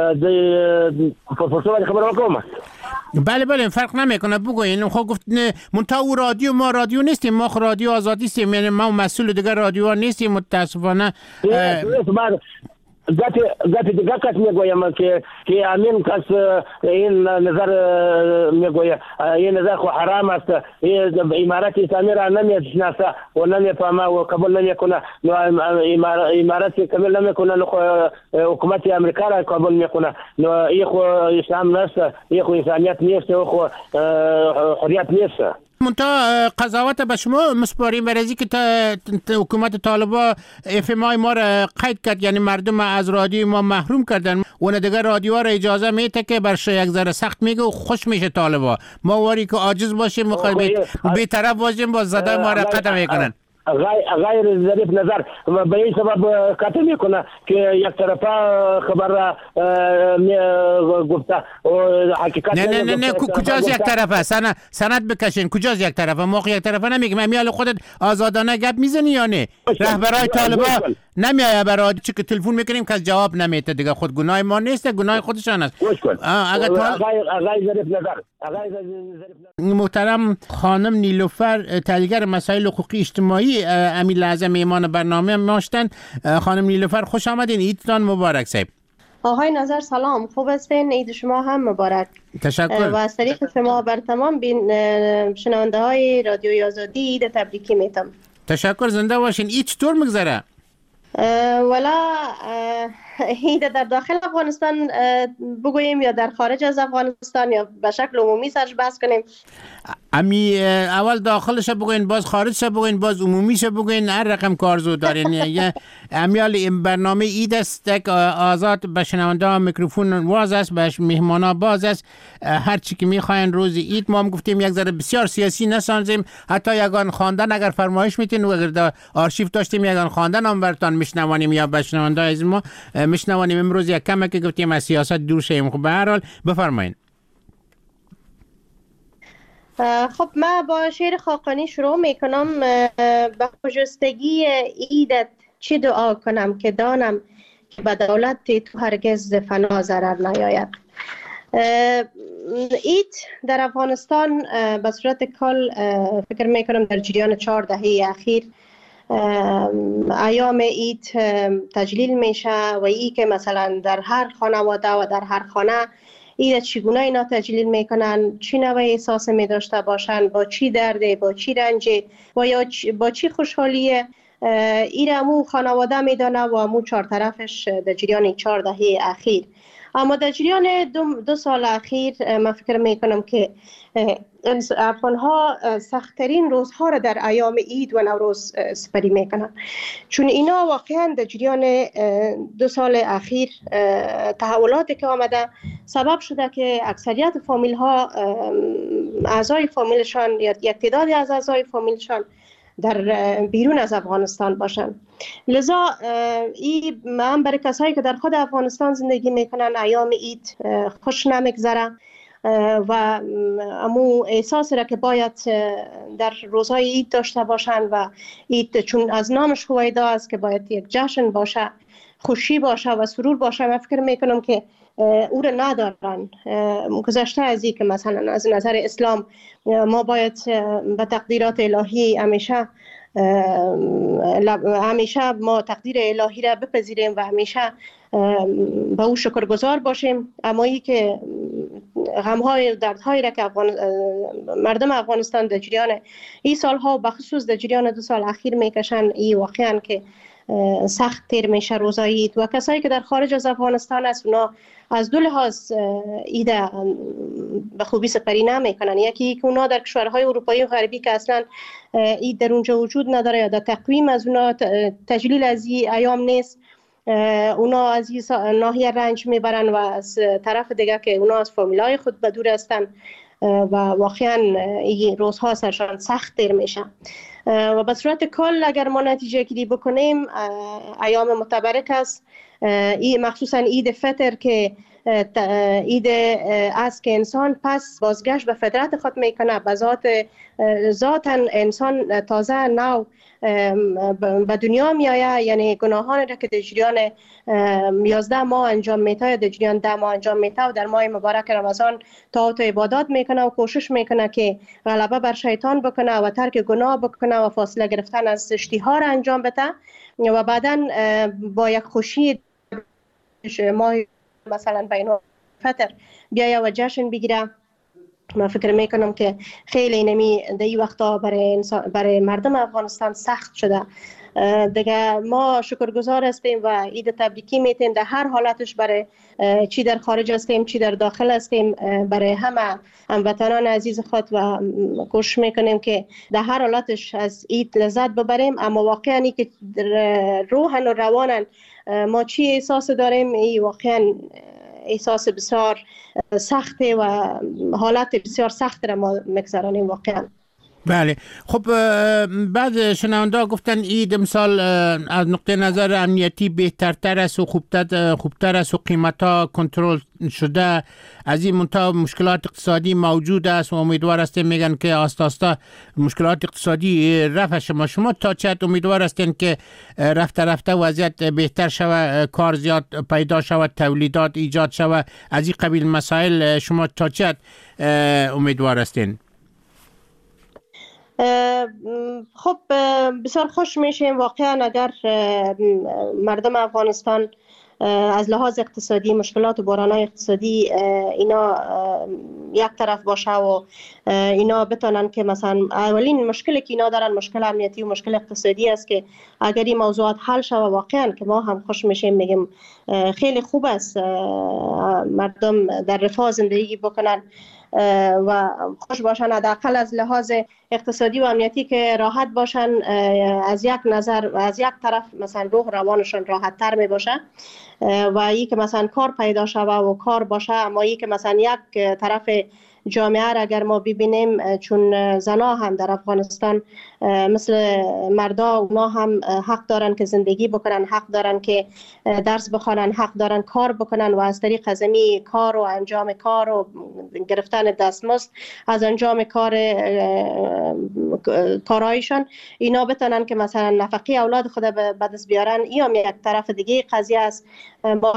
Speaker 10: پرسو خبر وکم.
Speaker 1: بله فرق نمیکنه بگوین. خب گفت منتها او رادیو ما رادیو نیستیم. ما رادیو آزادی هستیم. یعنی ما مسئول دیگر رادیو نیستیم متاسفانه. گاتی دیگه کس میگویم که امین کس این نظر میگوید این نظر خو حرام است. امارات اسلامی را نمیشناسه و نمیفهمه و قبول نمیکنه. امارات قبول نمیکنه حکومت امریکا را قبول میکنه. این خو اسلام نیست، این خو انسانیت نیست، این خو حریت نیست. منتها قضاوت به شما مسپاریم برای که حکومت طالبان FMI ما را قید کرد، یعنی مردم از رادیو ما محروم کردن. اون دیگه رادیو را اجازه میده که برش یک ذره سخت میگه و خوش میشه طالبان. ما واری که عاجز باشیم بی‌طرف باشیم با زده ما را قطع میکنن.
Speaker 10: غیر ظریف نظر به این سبب قطع میکنه که یک طرفه خبر را گفته حقیقت
Speaker 1: نه کجاست یک طرفه؟ سند بکشین. کجاست یک طرفه؟ ما یک طرفه نمیگیم. امیال خودت آزادانه گپ میزنی یا نه؟ رهبرای طالبان نمیایه برای چی که تلفن میکنیم که جواب نمیده دیگه. خود گناه ما نیست، گناه خودشان است.
Speaker 10: اگر غیر ظریف نظر
Speaker 1: محترم خانم نیلوفر، تحلیلگر مسائل حقوقی اجتماعی، امیر اعظم میهمان برنامه ماشتن. خانم نیلوفر خوش آمدین. عیدتان مبارک صاحب.
Speaker 11: آقای نظر سلام، خوب هستین؟ عید شما هم مبارک.
Speaker 1: تشکر.
Speaker 11: و از طریق شما بر تمام شنونده های رادیوی آزادی عید تبریکی میتم.
Speaker 1: تشکر، زنده باشین. عید چطور میگذره؟
Speaker 11: ولا عید در داخل افغانستان بگوییم یا در خارج از افغانستان یا به شکل عمومی سرش بحث کنیم؟
Speaker 1: اول داخلش بگوین، باز خارجش بگوین، باز عمومیش بگوین. هر رقم کارزو دارین. امیال این برنامه عید است که آزاد به شنونده ها میکروفون واز است، به مهمان ها باز است. هر چی که میخواین روز عید. ما هم گفتیم یک ذره بسیار سیاسی نسازیم. حتی یگان خواندن اگر فرمایش میتین و اگر در آرشیو داشتیم یگان خواندن هم براتون میشنوانیم یا به شنونده از ما میشنوانیم. امروز یک کمه که گفتیم از سیاست دور شیم. خب به هر حال بفرمایید.
Speaker 11: خب من با شعر خاقانی شروع میکنم. به خجستگی عیدت چه دعا کنم که دانم که به دولت تو هرگز فنا ضرر نیاید. عید در افغانستان به صورت کل فکر میکنم در جریان 4 دهه اخیر ایام عید تجلیل میشه و ای که مثلا در هر خانواده و در هر خانه عید چگونه اینا تجلیل میکنن، چی نوع احساس میداشته باشن، با چی درده، با چی رنجه و یا با چی خوشحالیه. این امو خانواده میدانه و امو 4 طرفش در جریان 4 دهه اخیر. اما در جریان 2 سال اخیر من فکر میکنم که افغان ها سخت‌ترین روزها را در ایام عید و نوروز سپری میکنن، چون اینا واقعا در جریان 2 سال اخیر تحولاتی که آمده سبب شده که اکثریت فامیل ها اعضای فامیلشان یا یک تعدادی از اعضای فامیلشان در بیرون از افغانستان باشن. لذا این هم برای کسایی که در خود افغانستان زندگی میکنن ایام عید خوش نمیگذره و امو احساس را که باید در روزهای عید داشته باشن و عید چون از نامش هویدا است که باید یک جشن باشه، خوشی باشه و سرور باشه. من فکر میکنم که او را ندارن. گذشته از این که مثلا از نظر اسلام ما باید به تقدیرات الهی همیشه ما تقدیر الهی را بپذیریم و همیشه به او شکرگزار باشیم. اما ای که غم‌های و دردهایی را که مردم افغانستان در جریان این سالها و بخصوص در جریان 2 سال اخیر میکشن، این واقعا که سخت تیر میشه روزای عید. و کسایی که در خارج از افغانستان است اونا از 2 لحاظ عید به خوبی سپری نمیکنن. یکی که اونا در کشورهای اروپایی و غربی که اصلا عید در اونجا وجود نداره یا در تقویم از اونا تجلیل از این ایام نیست، اونا از این ناحیه رنج میبرن و از طرف دیگه که اونا از فامیلای خود به دور هستن و واقعا این روزها سرشان سخت تیر میشه. و به صورت کل اگر ما نتیجه گیری بکنیم ایام متبرک است. مخصوصا عید فطر که عید است که انسان پس بازگشت به فطرت خود میکنه، به ذاتاً انسان تازه نو به دنیا میآید. یعنی گناهان را که در جریان 11 ماه انجام میده در جریان 10 ماه انجام میده و در ماه مبارک رمضان طاعات و عبادات میکنه و کوشش میکنه که غلبه بر شیطان بکنه و ترک گناه بکنه و فاصله گرفتن از اشتها را انجام بده و بعدا با یک خوشی ماه مثلا بین فطر بیاید و جشن بگیره. من فکر میکنم که خیلی نمی در این وقتا برای مردم افغانستان سخت شده دیگه ما شکرگزار هستیم و عید تبریکی میتیم در هر حالتش، برای چی در خارج هستیم چی در داخل هستیم، برای همه هموطنان عزیز خود و کوشش میکنیم که در هر حالتش از عید لذت ببریم. اما واقعا که روحن و روانن ما چی احساس داریم، این واقعا احساس بسیار سخته و حالت بسیار سخت را ما میگذرانیم واقعا.
Speaker 1: بله. خب بعد شنونده گفتن عید امسال از نقطه نظر امنیتی بهترتر است و خوبتر است و قیمتا کنترل شده، از این منتها مشکلات اقتصادی موجود است و امیدوار هستیم میگن که آستا مشکلات اقتصادی رفع شما تا چقدر امیدوار هستین که رفته وضعیت بهتر شود، کار زیاد پیدا شود، تولیدات ایجاد شود، از این قبیل مسائل شما تا چقدر امیدوار هستین؟
Speaker 11: خب بسیار خوش میشیم واقعا اگر مردم افغانستان از لحاظ اقتصادی مشکلات و بحران‌های اقتصادی اینا یک طرف باشه و اینا بتونن که مثلا اولین مشکلی که اینا دارن مشکل امنیتی و مشکل اقتصادی است که اگر این موضوعات حل شود واقعا که ما هم خوش میشیم، میگیم خیلی خوب است مردم در رفاه زندگی بکنن و خوش باشن، حداقل از لحاظ اقتصادی و امنیتی که راحت باشن، از یک نظر و از یک طرف مثلا روح روانشون راحت تر می باشه و این که مثلا کار پیدا شوه و کار باشه. اما این که مثلا یک طرف جامعه را اگر ما ببینیم، چون زنا هم در افغانستان مثل مردا اونا هم حق دارن که زندگی بکنن، حق دارن که درس بخوانن، حق دارن کار بکنن و از طریق ازمی کار و انجام کار و گرفتن دستمزد از انجام کارهایشان اینا بتونن که مثلا نفقه اولاد خود به دست بیارن. این هم یک طرف دیگه قضیه است. ما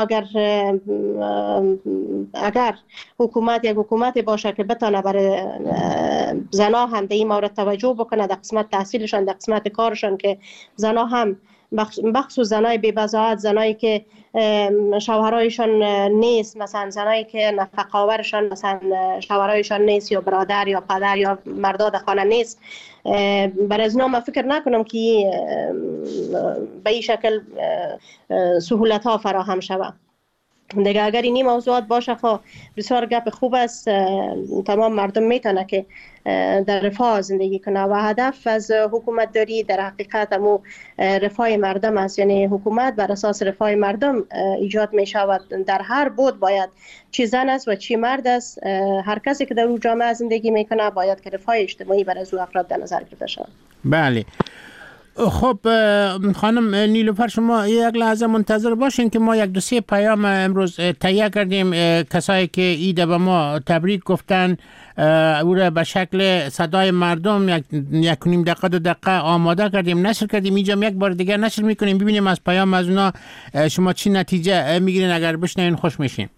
Speaker 11: اگر یک حکومت باشه که بتونه برای زنا هم به این مورد توجه بکنه، در قسمت تحصیلشان، در قسمت کارشان، که زنا هم بخصوص زنای بی‌بضاعت، زنایی که شوهرایشان نیست، مثلا زنایی که نفقه آورشان مثلا شوهرایشان نیست یا برادر یا پدر یا مردا در خانه نیست، برای از من فکر نکنم که به این شکل سهولت ها فراهم شود. دیگه اگر این موضوعات باشه خب بسیار گپ خوب است، تمام مردم میتونه که در رفاه زندگی کنه و هدف از حکومت داری در حقیقت همو رفاه مردم است. یعنی حکومت بر اساس رفاه مردم ایجاد می شود. در هر بود باید چی زن است و چی مرد است، هر کسی که در اون جامعه زندگی میکنه باید که رفاه اجتماعی برای از او افراد در نظر گرفته شود.
Speaker 1: بله. خب خانم نیلوفر، شما یک لحظه منتظر باشین که ما یک دو سه پیام امروز تهیه کردیم. کسایی که عید به ما تبریک گفتن او را به شکل صدای مردم 1.5 دقیقه 2 دقیقه آماده کردیم، نشر کردیم. اینجا یک بار دیگر نشر میکنیم، ببینیم از پیام از اونا شما چی نتیجه میگیرین. اگر بشنوین خوش میشیم.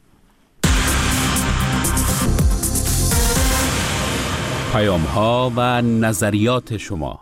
Speaker 12: پیام ها و نظریات شما.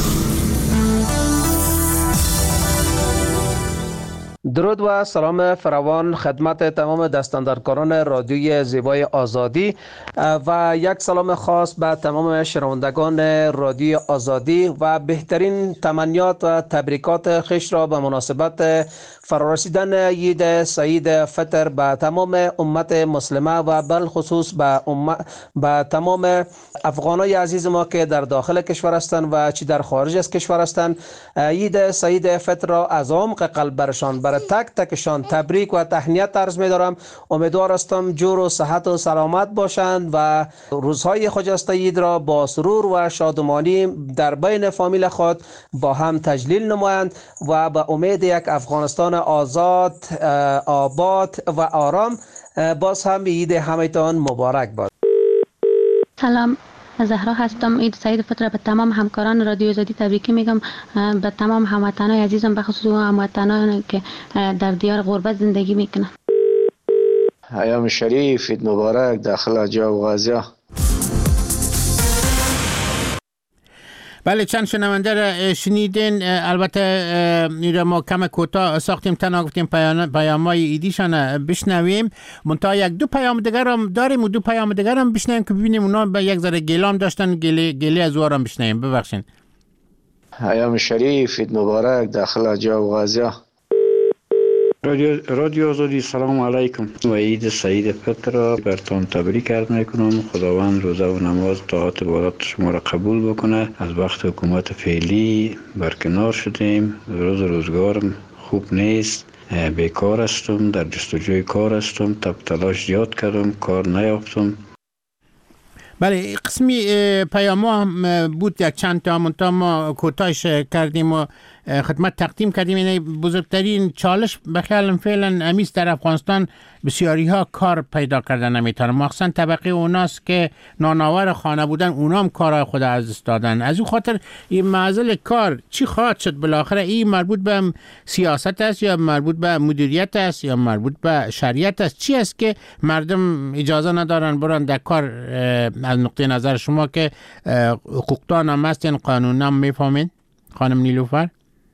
Speaker 13: درود و سلام فراوان خدمت تمام دستاندرکاران رادیوی زیبای آزادی و یک سلام خاص به تمام شنوندگان رادیو آزادی و بهترین تمنیات و تبریکات خوش را به مناسبت فرارسیدن عید سعید فطر به تمام امت مسلمه و بالخصوص به تمام افغانای عزیز ما که در داخل کشور هستند و چی در خارج از کشور هستند. عید سعید فطر را از عمق قلب برشان برای تک تکشان تبریک و تهنیت عرض می دارم. امیدوار هستم جور و صحت و سلامت باشند و روزهای خجسته عید را با سرور و شادمانی در بین فامیل خود با هم تجلیل نمایند و به امید یک افغانستان آزاد، آباد و آرام. باز هم عید همتان مبارک باد.
Speaker 14: سلام، زهرا هستم. عید سعید فطر به تمام همکاران رادیو آزادی تبریکی میگم، به تمام هموطنان عزیزم، به خصوص هموطنان که در دیار غربت زندگی میکنن.
Speaker 15: ایام شریف، عید مبارک داخل جا و غازیه.
Speaker 1: بله، چند شنونده را شنیدین. البته این را ما کم کوتاه ساختیم، تنها گفتیم پیام‌های ایدیشان بشنویم. منتها یک دو پیام دیگر هم داریم و دو پیام دیگر هم بشنویم که ببینیم اونا به یک ذره گلام داشتن، گله از او هم بشنویم. ببخشید.
Speaker 15: ایام شریف، عید مبارک داخل جا و غازیه.
Speaker 16: رادیو آزادی، سلام علیکم و عید سعید فطر را برتان تبریک عرض میکنم. خداوند روزه و نماز طاعت عبادات شما را قبول بکنه. از وقت حکومت فعلی برکنار شدیم، روزگارم خوب نیست، بیکار هستم، در جستجوی کار هستم، تلاش زیاد کردم، کار نیافتم.
Speaker 1: بله، قسمی پیام هم بود، یک چند تا منتها ما کوتاهش کردیم و خدمت تقدیم کردیم. اینه بزرگترین چالش بخیالم فعلا امیز در افغانستان بسیاری ها کار پیدا کردن نمیتونن، مخصوصا طبقه اوناست که نانآور خانه بودن، اونام کارهای خود از دست دادن. از اون خاطر این معضل کار چی خواهد شد بالاخره؟ این مربوط به سیاست است یا مربوط به مدیریت است یا مربوط به شریعت است؟ چی است که مردم اجازه ندارن برن در کار؟ از نقطه نظر شما که حقوقدان هم هستین، قانون هم میفهمین خانم نیلوفر؟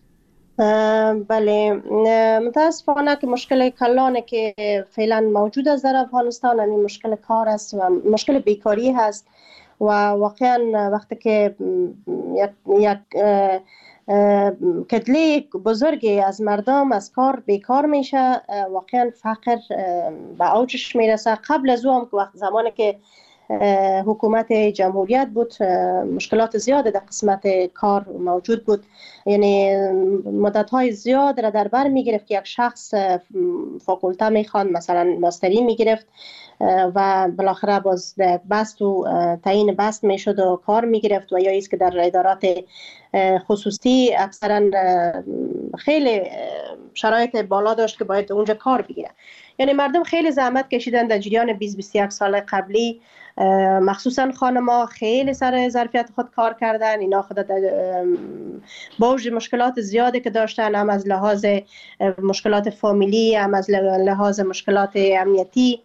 Speaker 11: بله، متاسفانه که مشکل کلانه که فعلا موجود است در افغانستان، همین مشکل کار است و مشکل بیکاری هست و واقعا وقتی که یک کتله بزرگی از مردم از کار بیکار میشه، واقعا فقر به اوجش میرسه. قبل از او هم که وقت زمانی که حکومت جمهوریت بود مشکلات زیاد در قسمت کار موجود بود، یعنی مدت‌های زیاد را در بر می‌گرفت که یک شخص فاکولته می‌خواند، مثلا ماستری می‌گرفت و بالاخره باز بست و تعیین بست میشد و کار می‌گرفت، و یا ایست که در ادارات خصوصی اکثرا خیلی شرایط بالا داشت که باید اونجا کار بگیره. یعنی مردم خیلی زحمت کشیدن در جریان 20-21 سال قبلی، مخصوصا خانم‌ها خیلی سر ظرفیت خود کار کردن. اینا خود با وجود مشکلات زیادی که داشتن، هم از لحاظ مشکلات فامیلی، هم از لحاظ مشکلات امنیتی،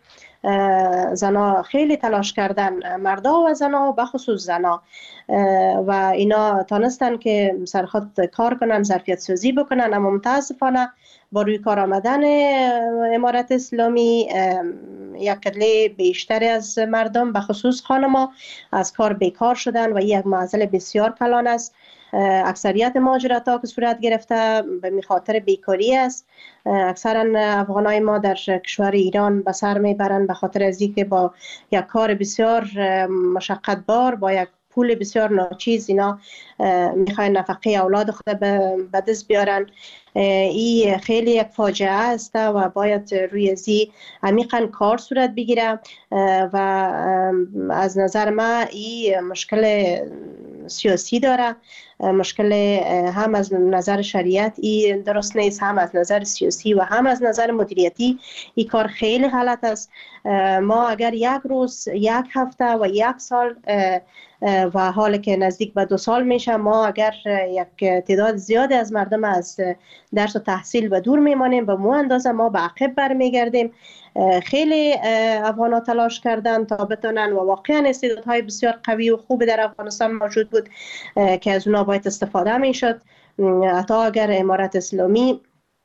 Speaker 11: زنا خیلی تلاش کردن، مردا و زنا، بخصوص زنا، و اینا تانستن که سر خود کار کنن، ظرفیت سازی بکنن. اما متاسفانه با روی کار آمدن امارت اسلامی یک کتله بیشتری از مردم بخصوص خانم‌ها از کار بیکار شدن و یک معضل بسیار کلان است. اکثریت مهاجرت‌ها که صورت گرفته به خاطر بیکاری است. اکثرا افغانای ما در کشور ایران به سر میبرند به خاطر از اینکه با یک کار بسیار مشقت بار، با یک پول بسیار ناچیز اینا میخواین نفقه اولاد خود به دست بیارن. این خیلی یک فاجعه است و باید روی زی عمیقاً کار صورت بگیره و از نظر ما این مشکل سیاسی داره، مشکل هم از نظر شریعت این درست نیست، هم از نظر سیاسی و هم از نظر مدیریتی این کار خیلی غلط است. ما اگر یک روز، یک هفته و یک سال و حال که نزدیک به 2 سال میشه، ما اگر یک تعداد زیاد از مردم از درس و تحصیل به دور میمانیم، به مو اندازه ما به عقب برمیگردیم. خیلی افغان‌ها تلاش کردن تا بتونن و واقعا استعدادهای بسیار قوی و خوب در افغانستان موجود بود که از اونا باید استفاده میشد. حتی اگر امارت اسلامی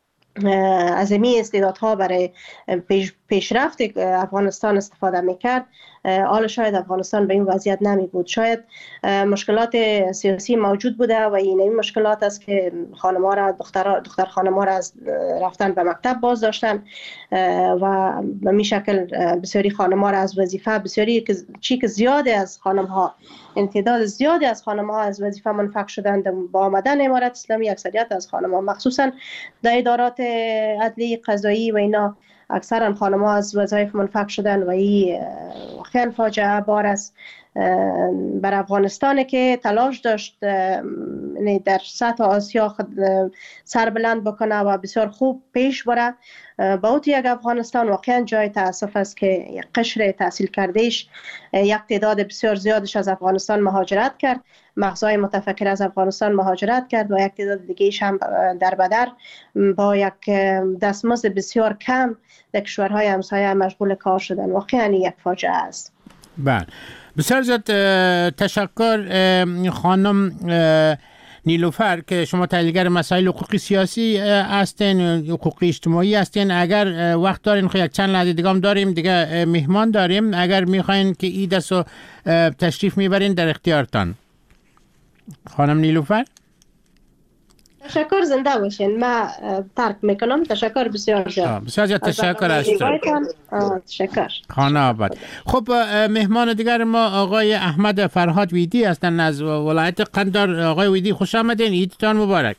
Speaker 11: از این استعدادها برای پیشرفت افغانستان استفاده میکرد، حالا شاید افغانستان به این وضعیت نمی بود. شاید مشکلات سیاسی موجود بوده و این مشکلات است که خانم‌ها را دختر خانم‌ها را از رفتن به مکتب باز داشتن و به این شکل بسیاری خانم‌ها را از وظیفه، بسیاری که زیاده از خانم‌ها، تعداد زیادی از خانم‌ها از وظیفه منفک شدند. با آمدن امارت اسلامی اکثریت از خانم‌ها مخصوصا در ادارات عدلی قضایی و اینا اکثرا خانم‌ها از وظایف منفک شدن و این خیلی فاجعه بار است بر افغانستان که تلاش داشت در سطح آسیا خود سر بلند بکنه و بسیار خوب پیش بره. با اوت یک افغانستان واقعا جای تاسف است که یک قشر تحصیل کردهش یک تعداد بسیار زیادش از افغانستان مهاجرت کرد، مغزای متفکر از افغانستان مهاجرت کرد و یک تعداد دیگه‌ایش هم در بدر با یک دستمزد بسیار کم در کشورهای همسایه مشغول کار شدن. واقعا یک فاجعه است.
Speaker 1: بله، بسیار زیاد تشکر خانم نیلوفر که شما تحلیلگر مسائل حقوقی سیاسی هستین، حقوقی اجتماعی هستین. اگر وقت دارین خیلی چند لحظه دیگه هم داریم، دیگه مهمان داریم، اگر میخواین که این دستو تشریف میبرین در اختیارتان. خانم نیلوفر.
Speaker 11: تشکر، زنده باشین. من ترک میکنم. تشکر بسیار زیاد.
Speaker 1: بسیار زیاد تشکر از
Speaker 11: تشکر.
Speaker 1: خانه آباد. خب مهمان دیگر ما آقای احمد فرهاد ویدی هستند از ولایت قندار. آقای ویدی خوش آمدین، عیدتان مبارک.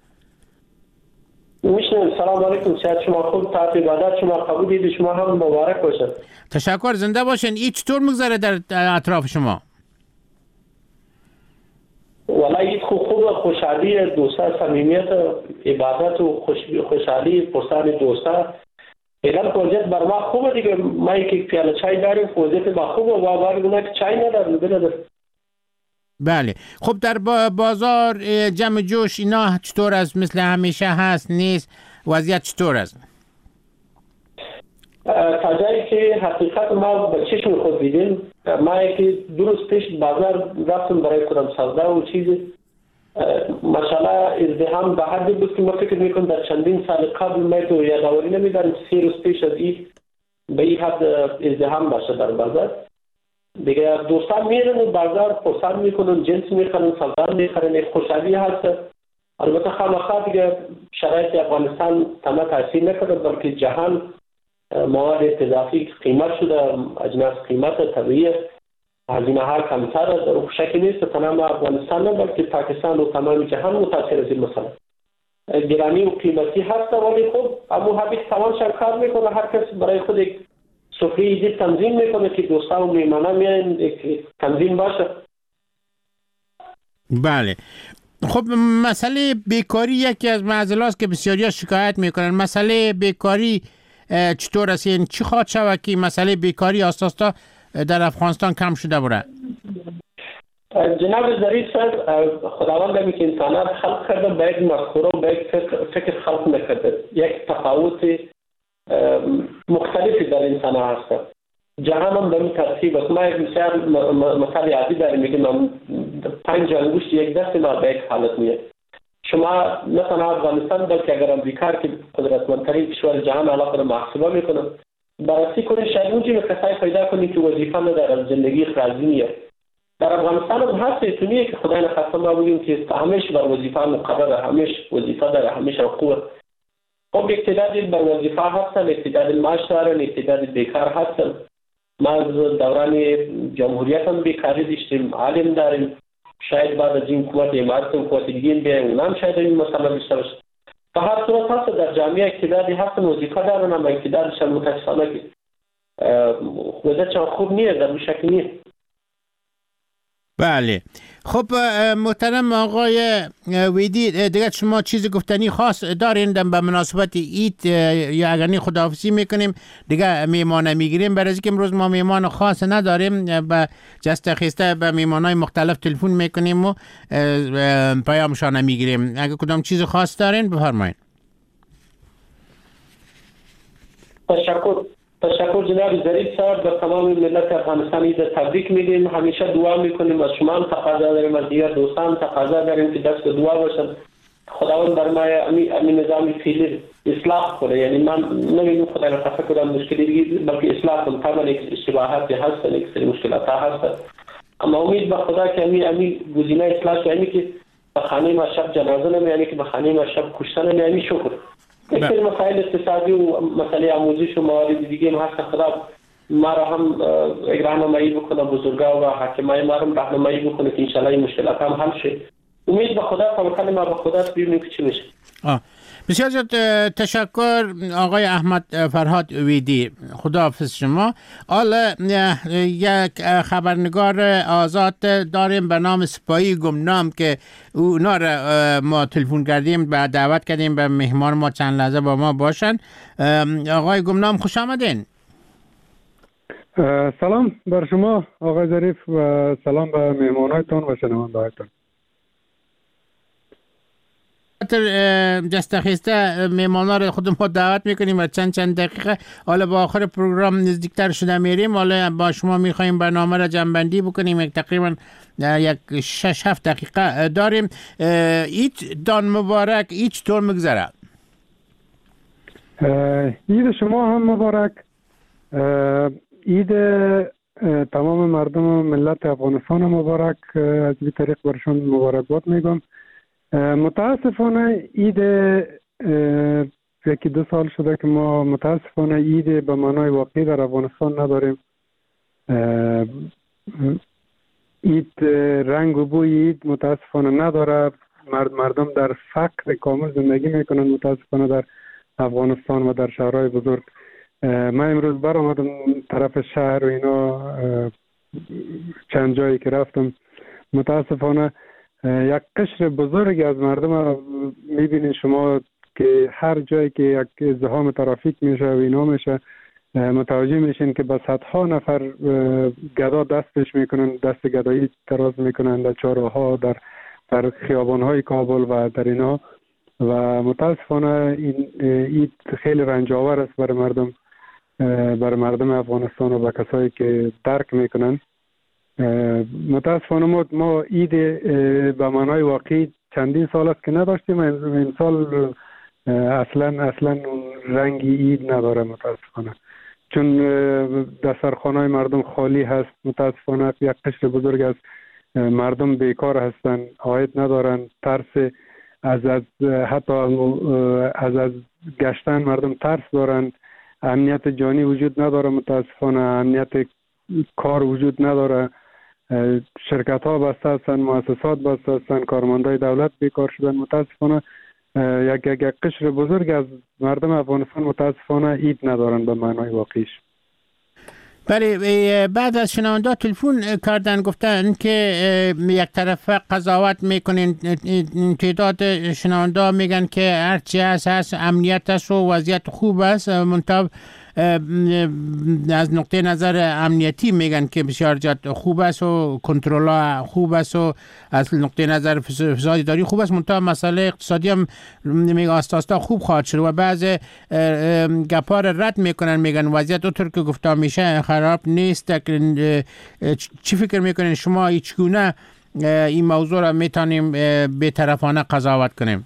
Speaker 17: سلام علیکم، صحت شما خوب، طاعت عبادت شما قبول، عید شما هم مبارک باشه.
Speaker 1: تشکر، زنده باشین. عید چطور میگذره در اطراف شما؟
Speaker 17: والله عید خوب، خوشحالی، دوستا، صمیمیت، عبادت و خوشحالی، پرسان دوستا. اینا وضعیت بر ما خوبه دیگه. ما یک پیاله چای داریم، وضعیت ما خوبه و بارگونه که چای نداریم.
Speaker 1: بله. خب در بازار جمع جوش اینا چطور است؟ مثل همیشه هست نیست؟ وضعیت چطور است؟
Speaker 17: تا جایی که حقیقت ما به چشم خود دیدیم، ما یکی 2 روز پیش بازار رفتم برای کدام سودا و چیزی، ماشاءالله ازدحام به حدی بود که ما فکر میکنم در چندین سال قبل ما تو یادآوری نمیداریم 3 روز پیش از این به این حد ازدحام باشه در بازار. دیگه دوستان میرن و بازار پرسان میکنن، جنس میخرن، سودا میخرن، خوشحالی هست. البته خامخا دیگه شرایط افغانستان تمام تاثیر نکرده، بلکه جهان مواد اضافی قیمت شده، اجناس قیمت طبیعی، هزینه ها کمتر، در شکی نیست تمام افغانستان نه بلکه پاکستان و تمام جهان متاثر از این مسئله. گرانی و قیمتی هست، ولی خب اما حبیب تمام کار میکنه، هر کس برای خود یک سفره ایدی تنظیم میکنه که دوستان و میمانه میان تنظیم باشه.
Speaker 1: بله. خب مسئله بیکاری یکی از معضلات است که بسیاری شکایت میکنن. مسئله بیکاری چطور است؟ یعنی چی خواهد شود که مسئله بیکاری آستاستا در افغانستان کم شده بره؟
Speaker 17: جناب ظریف صاحب، خداوند همی که انسانات خلق کرده به یک مفکوره و به یک فکر خلق نکرده. یک تفاوت مختلفی در انسان هست. جهان هم به این ترتیب است. ما یک مثال عادی داریم، میگیم 5 انگشت یک دست ما به یک حالت میاد. شما نه تنها افغانستان بلکه اگر امریکا که قدرتمندترین کشور جهان علاقه را محاسبه میکنه، بررسی کنید، شاید اونجا کسایی پیدا کنید که وظیفه نداره، از زندگی راضی نیست. در افغانستان هم هست ایتونیه که خدای نخواسته ما بگیم که همیشه بر وظیفه مقرره، همیشه وظیفه داره، همیشه حقوق. خب یک تعداد بر وظیفه هستن، یک تعداد معاش دارن، یک تعداد بیکار هستن. ما از دوران جمهوریت هم بیکاری داشتیم، عالم داریم. شاید بعد از این حکومت امارات حکومت دیگه بیاین اونم شاید این مسئله داشته باشه. به هر صورت هست در جامعه اقتداری هستن، وظیفه دارن، اما اقتدارشان متاسفانه که وضعیتشان خوب نیست، در شکل نیست.
Speaker 1: بله. خب محترم آقای ویدی، دیگه شما چیزی گفتنی خاص دارین به مناسبت عید یا اگر خداحافظی میکنیم دیگه میمان میگیریم؟ برای اینکه امروز ما میمان خاص نداریم، به جست خسته به میمانای مختلف تلفن میکنیم و پیامشان میگیریم. اگر کدام چیز خاص دارین بفرمایید.
Speaker 17: تشکر جناب ظریف صاحب، به تمام ملت افغانستان عید تبریک میگیم. همیشه دعا میکنیم، از شما هم تقاضا داریم، از دیگر دوستان تقاضا داریم که دست دعا باشن. خداوند بر ما امین نظام فعلی اصلاح کنه. یعنی من نمیگم خدای را خفه کنم مشکلی دیگه، بلکه اصلاح کنه. طبعا یک اشتباهاتی هستن، یک سری مشکلات هستن، اما امید به خدا که امین گزینه اصلاح شه. یعنی که به خانه ما شب جنازه نمی، یعنی که به خانه ما شب کشتن نمی. یعنی شکر یک سری مسائل اقتصادی و مسئله آموزش و موارد دیگه هم هست. خدا ما را هم راهنمایی بکنه، بزرگا و حاکمای ما را راهنمایی بکنه که انشالله این مشکلات هم حل شه. امید به خدا، توکل ما به خدا، ببینیم که چی میشه.
Speaker 1: بسیار زیاد تشکر آقای احمد فرهاد ویدی. خداحافظ شما. حالا یک خبرنگار آزاد داریم به نام سپاهی گمنام که اونا را ما تلفن کردیم و دعوت کردیم به مهمان ما چند لحظه با ما باشن. آقای گمنام خوش آمدین.
Speaker 18: سلام بر شما آقای ظریف و سلام به مهمانایتان و شنوندهایتان.
Speaker 1: جستخیسته میمانا رو خود ما دعوت میکنیم و چند دقیقه حالا با آخر پروگرام نزدیکتر شده میریم. حالا با شما میخواییم برنامه را جمع‌بندی بکنیم. یک تقریبا 6-7 دقیقه داریم. عید دان مبارک. عید چطور میگذره؟
Speaker 18: عید شما هم مبارک. عید تمام مردم ملت افغانستان مبارک. از این طریق برشون مبارکباد میگم. متاسفانه عید یکی 2 سال شده که ما متاسفانه عید به معنای واقعی در افغانستان نداریم. عید رنگ و بوی عید متاسفانه نداره. مردم در فقر کامل زندگی میکنن متاسفانه در افغانستان و در شهرهای بزرگ. من امروز برآمدم طرف شهر و اینا، چند جایی که رفتم متاسفانه یک قشر بزرگی از مردم میبینید شما که هر جایی که یک ازدحام ترافیک میشه و اینا میشه متوجه میشین که به صدها نفر گدا دستش میکنن، دست گدایی دراز میکنن در چهارراه ها، در خیابان‌های کابل و در اینا. و متاسفانه این عید خیلی رنجاور است برای مردم افغانستان و کسایی که درک میکنن. متاسفانه ما عید به معنای واقعی چندین سال است که نداشتیم. این سال اصلا رنگی عید نداره متاسفانه، چون دسترخوان‌های مردم خالی هست. متاسفانه یک قشر بزرگ از مردم بیکار هستن، عاید ندارن، ترس حتی از گشتن مردم ترس دارن، امنیت جانی وجود نداره متاسفانه، امنیت کار وجود نداره، شرکت ها بسته هستن، مؤسسات بسته هستن، کارمندای دولت بیکار شدن. متاسفانه یک قشر بزرگ از مردم افغانستان متاسفانه عید ندارن به معنای واقعیش.
Speaker 1: بله، بعد از شنونده تلفن کردن گفتن که یک طرف قضاوت میکنین، تعداد شنونده میگن که هرچی هست امنیت است و وضعیت خوب است، منتها از نقطه نظر امنیتی میگن که بسیار جد خوب است و کنترل خوب است و از نقطه نظر فساد اداری خوب است، منتها مسئله اقتصادی هم میگن آستا خوب خواهد شد. و بعض گپا رد میکنن، میگن وضعیت اونطور که گفته میشه خراب نیست. چی فکر میکنین شما؟ چگونه این موضوع را میتونیم بی‌طرفانه قضاوت کنیم؟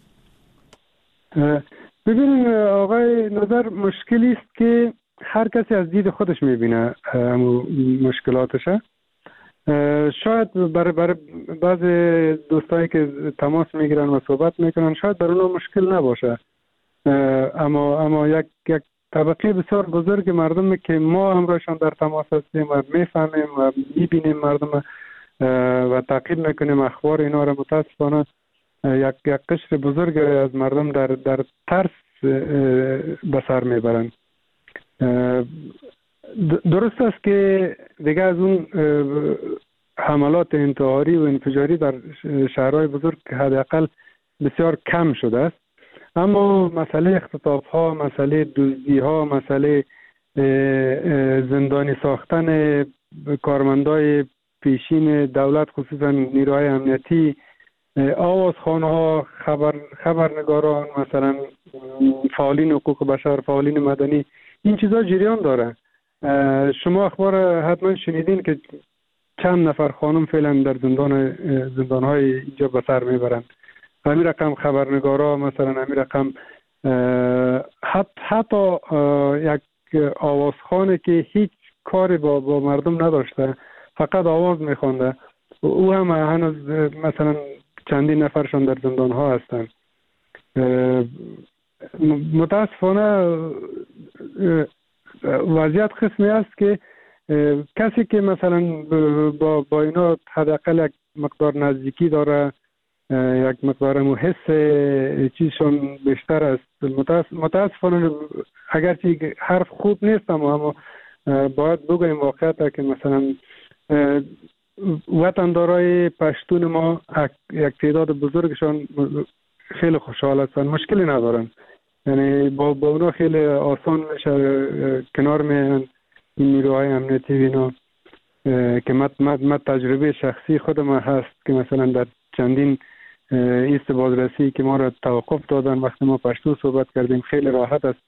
Speaker 18: ببینید آقای نظر، مشکلی است که هر کسی از دید خودش میبینه مشکلاتشه. شاید برای بعض دوستایی که تماس میگیرن و صحبت میکنن شاید برای اونها مشکل نباشه، اما یک طبقه بسیار بزرگ مردم که ما همراهشان در تماس هستیم و میفهمیم و میبینیم مردم و تعقیب میکنیم اخبار اینا را، متاسفانه یک قشر بزرگ از مردم در ترس به سر میبرن. درست است که دیگه از اون حملات انتحاری و انفجاری در شهرهای بزرگ حداقل بسیار کم شده است، اما مسئله اختطاف ها، مسئله دزدی ها، مسئله زندانی ساختن کارمندای پیشین دولت خصوصا نیروهای امنیتی، آوازخوانه ها، خبرنگاران، مثلا فعالین حقوق بشر، فعالین مدنی، این چیزا جریان داره. شما اخبار حتما شنیدین که چند نفر خانم فعلا در زندانهای اینجا به سر میبرند. همین رقم خبرنگارا، مثلا همین رقم حتی یک آوازخوانه که هیچ کاری با مردم نداشته، فقط آواز میخوانده، او هم هنوز مثلا چندین نفرشان در زندان ها هستند. متاسفانه وضعیت قسمی است که کسی که مثلا با اینا حداقل یک مقدار نزدیکی داره، یک مقدار حس چیزشون بیشتر است. متاسفانه اگرچه حرف خوب نیست، اما باید بگویم واقعیت که مثلا وطندارای پشتون ما یک تعداد بزرگشان خیلی خوشحال هستن، مشکلی ندارن، یعنی با اونا خیلی آسان میشه کنار میان این نیروهای امنیتی اینا که من تجربه شخصی خودم هست که مثلا در چندین ایست بازرسی که ما را توقف دادن وقتی ما پشتو صحبت کردیم خیلی راحت است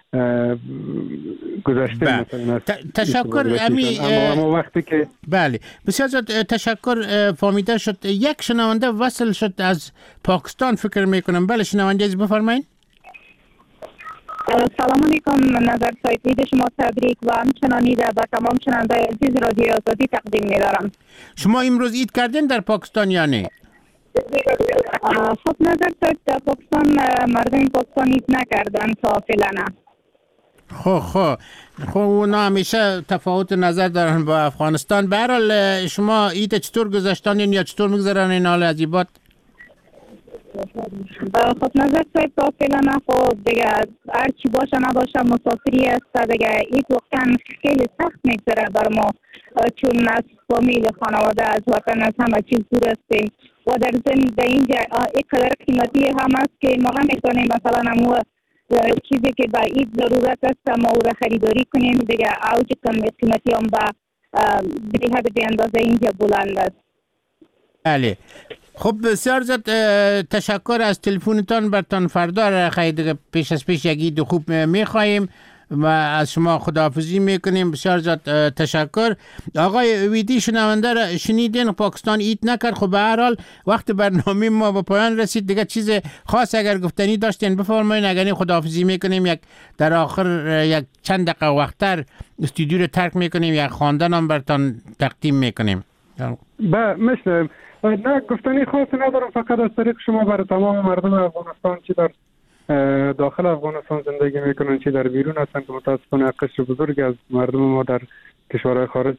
Speaker 18: گذشته. مثلا
Speaker 1: تشکر
Speaker 18: اما وقتی که
Speaker 1: بله بسیار تشکر. فهمیده شد. یک شنونده وصل شد از پاکستان فکر میکنم. بله شنونده از بفرمایید.
Speaker 19: سلام علیکم. نظر سایتید شما تبریک و همچنان عید به تمام شنوندگان عزیز رادیو آزادی تقدیم می‌دارم.
Speaker 1: شما امروز عید کردین در پاکستان یا نه؟
Speaker 19: خب نظر تا پاکستان مردم پاکستان ایت نکردن تا فعلا.
Speaker 1: خب اونا همیشه تفاوت نظر دارن با افغانستان. به هر حال شما عید چطور گذشتانین یا چطور میگذرانین حال عجیبات؟
Speaker 19: خب نظر تا فعلا خب دیگه هر چی باشه نباشه مسافری است دیگه این واقعا خیلی سخت میگذره بر ما چون از فامیل خانواده از وطن از همه چیز دور هستیم و در ضمن در اینجا اینقدر قیمتی هم است که ما هم میتونیم مثلا همو چیزی که با عید ضرورت است ما او را خریداری کنیم دیگه اوج قیمتی هم به حد به اندازه اینجا بلند است.
Speaker 1: بله خب بسیار زیاد تشکر از تلفنتان برتان فردا را خیلی پیش از پیش یک عید خوب میخواییم و از شما خداحافظی میکنیم. بسیار زیاد تشکر. آقای ویدی شنونده را شنیدین پاکستان عید نکرد. خب به هر حال وقت برنامه ما به پایان رسید دیگه چیز خاص اگر گفتنی داشتین بفرمایید اگر خداحافظی میکنیم یک در آخر یک چند دقیقه وقتر استودیو رو ترک میکنیم یک خواندن هم برتان تقدیم میکنیم.
Speaker 18: مثل نه گفتنی خاصی ندارم فقط از طریق شما برای تمام مردم افغانستان چی در داخل افغانستان زندگی میکنن چی در بیرون هستن که متاسفانه قشر بزرگی از مردم ما در کشورهای خارج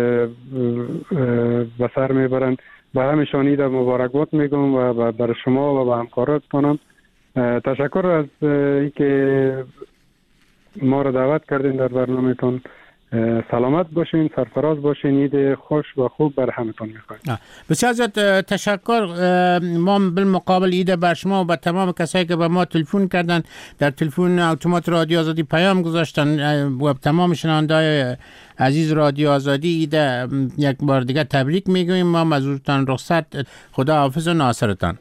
Speaker 18: به سر میبرن به همشان عید مبارکباد میگم و برای شما و به همکاراتونم تشکر از اینکه ما را دعوت کردین در برنامهتون. سلامت باشین، سرفراز باشین، عید خوش و خوب بر همتون میخوایم.
Speaker 1: بسیار زیاد تشکر. ما بالمقابل عید بر شما و به تمام کسایی که به ما تلفن کردن در تلفن اتومات رادیو آزادی پیام گذاشتن و تمام شنونده‌های عزیز رادیو آزادی عید یک بار دیگه تبریک میگویم. ما مزورتان رخصت. خدا حافظ و ناصرتان.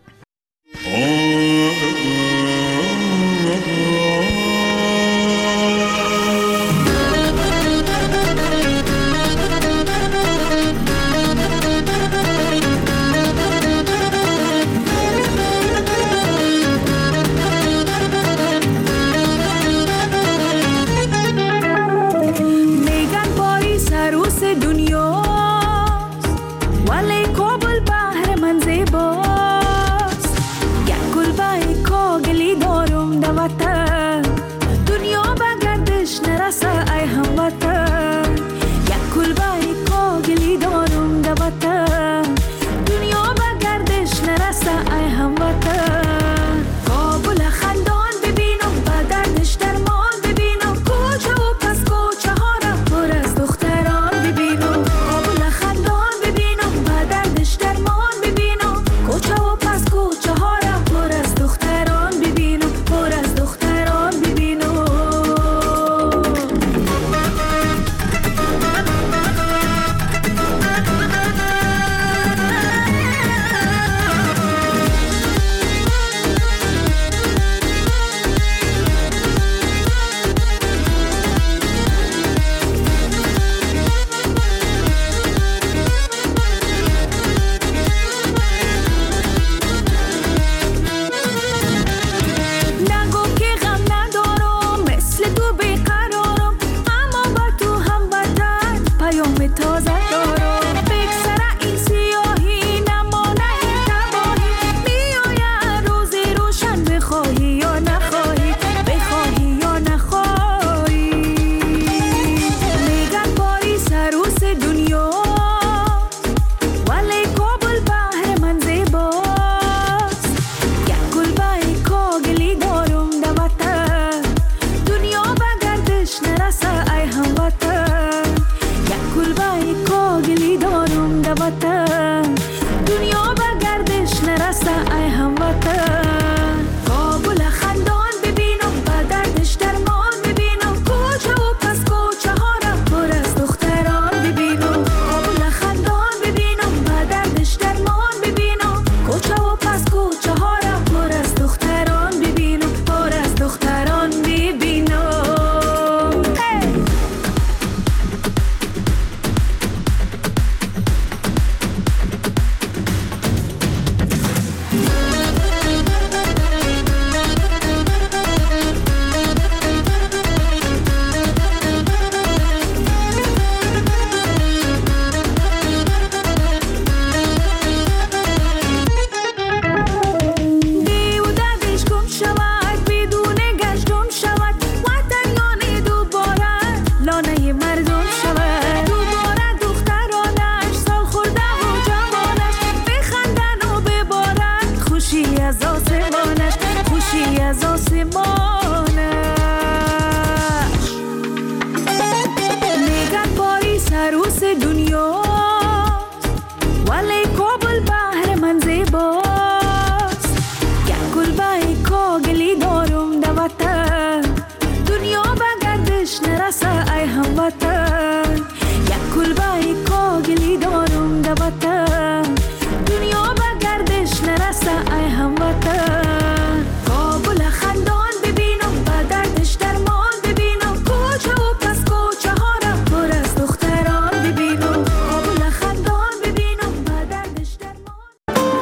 Speaker 20: وطن ای هموطن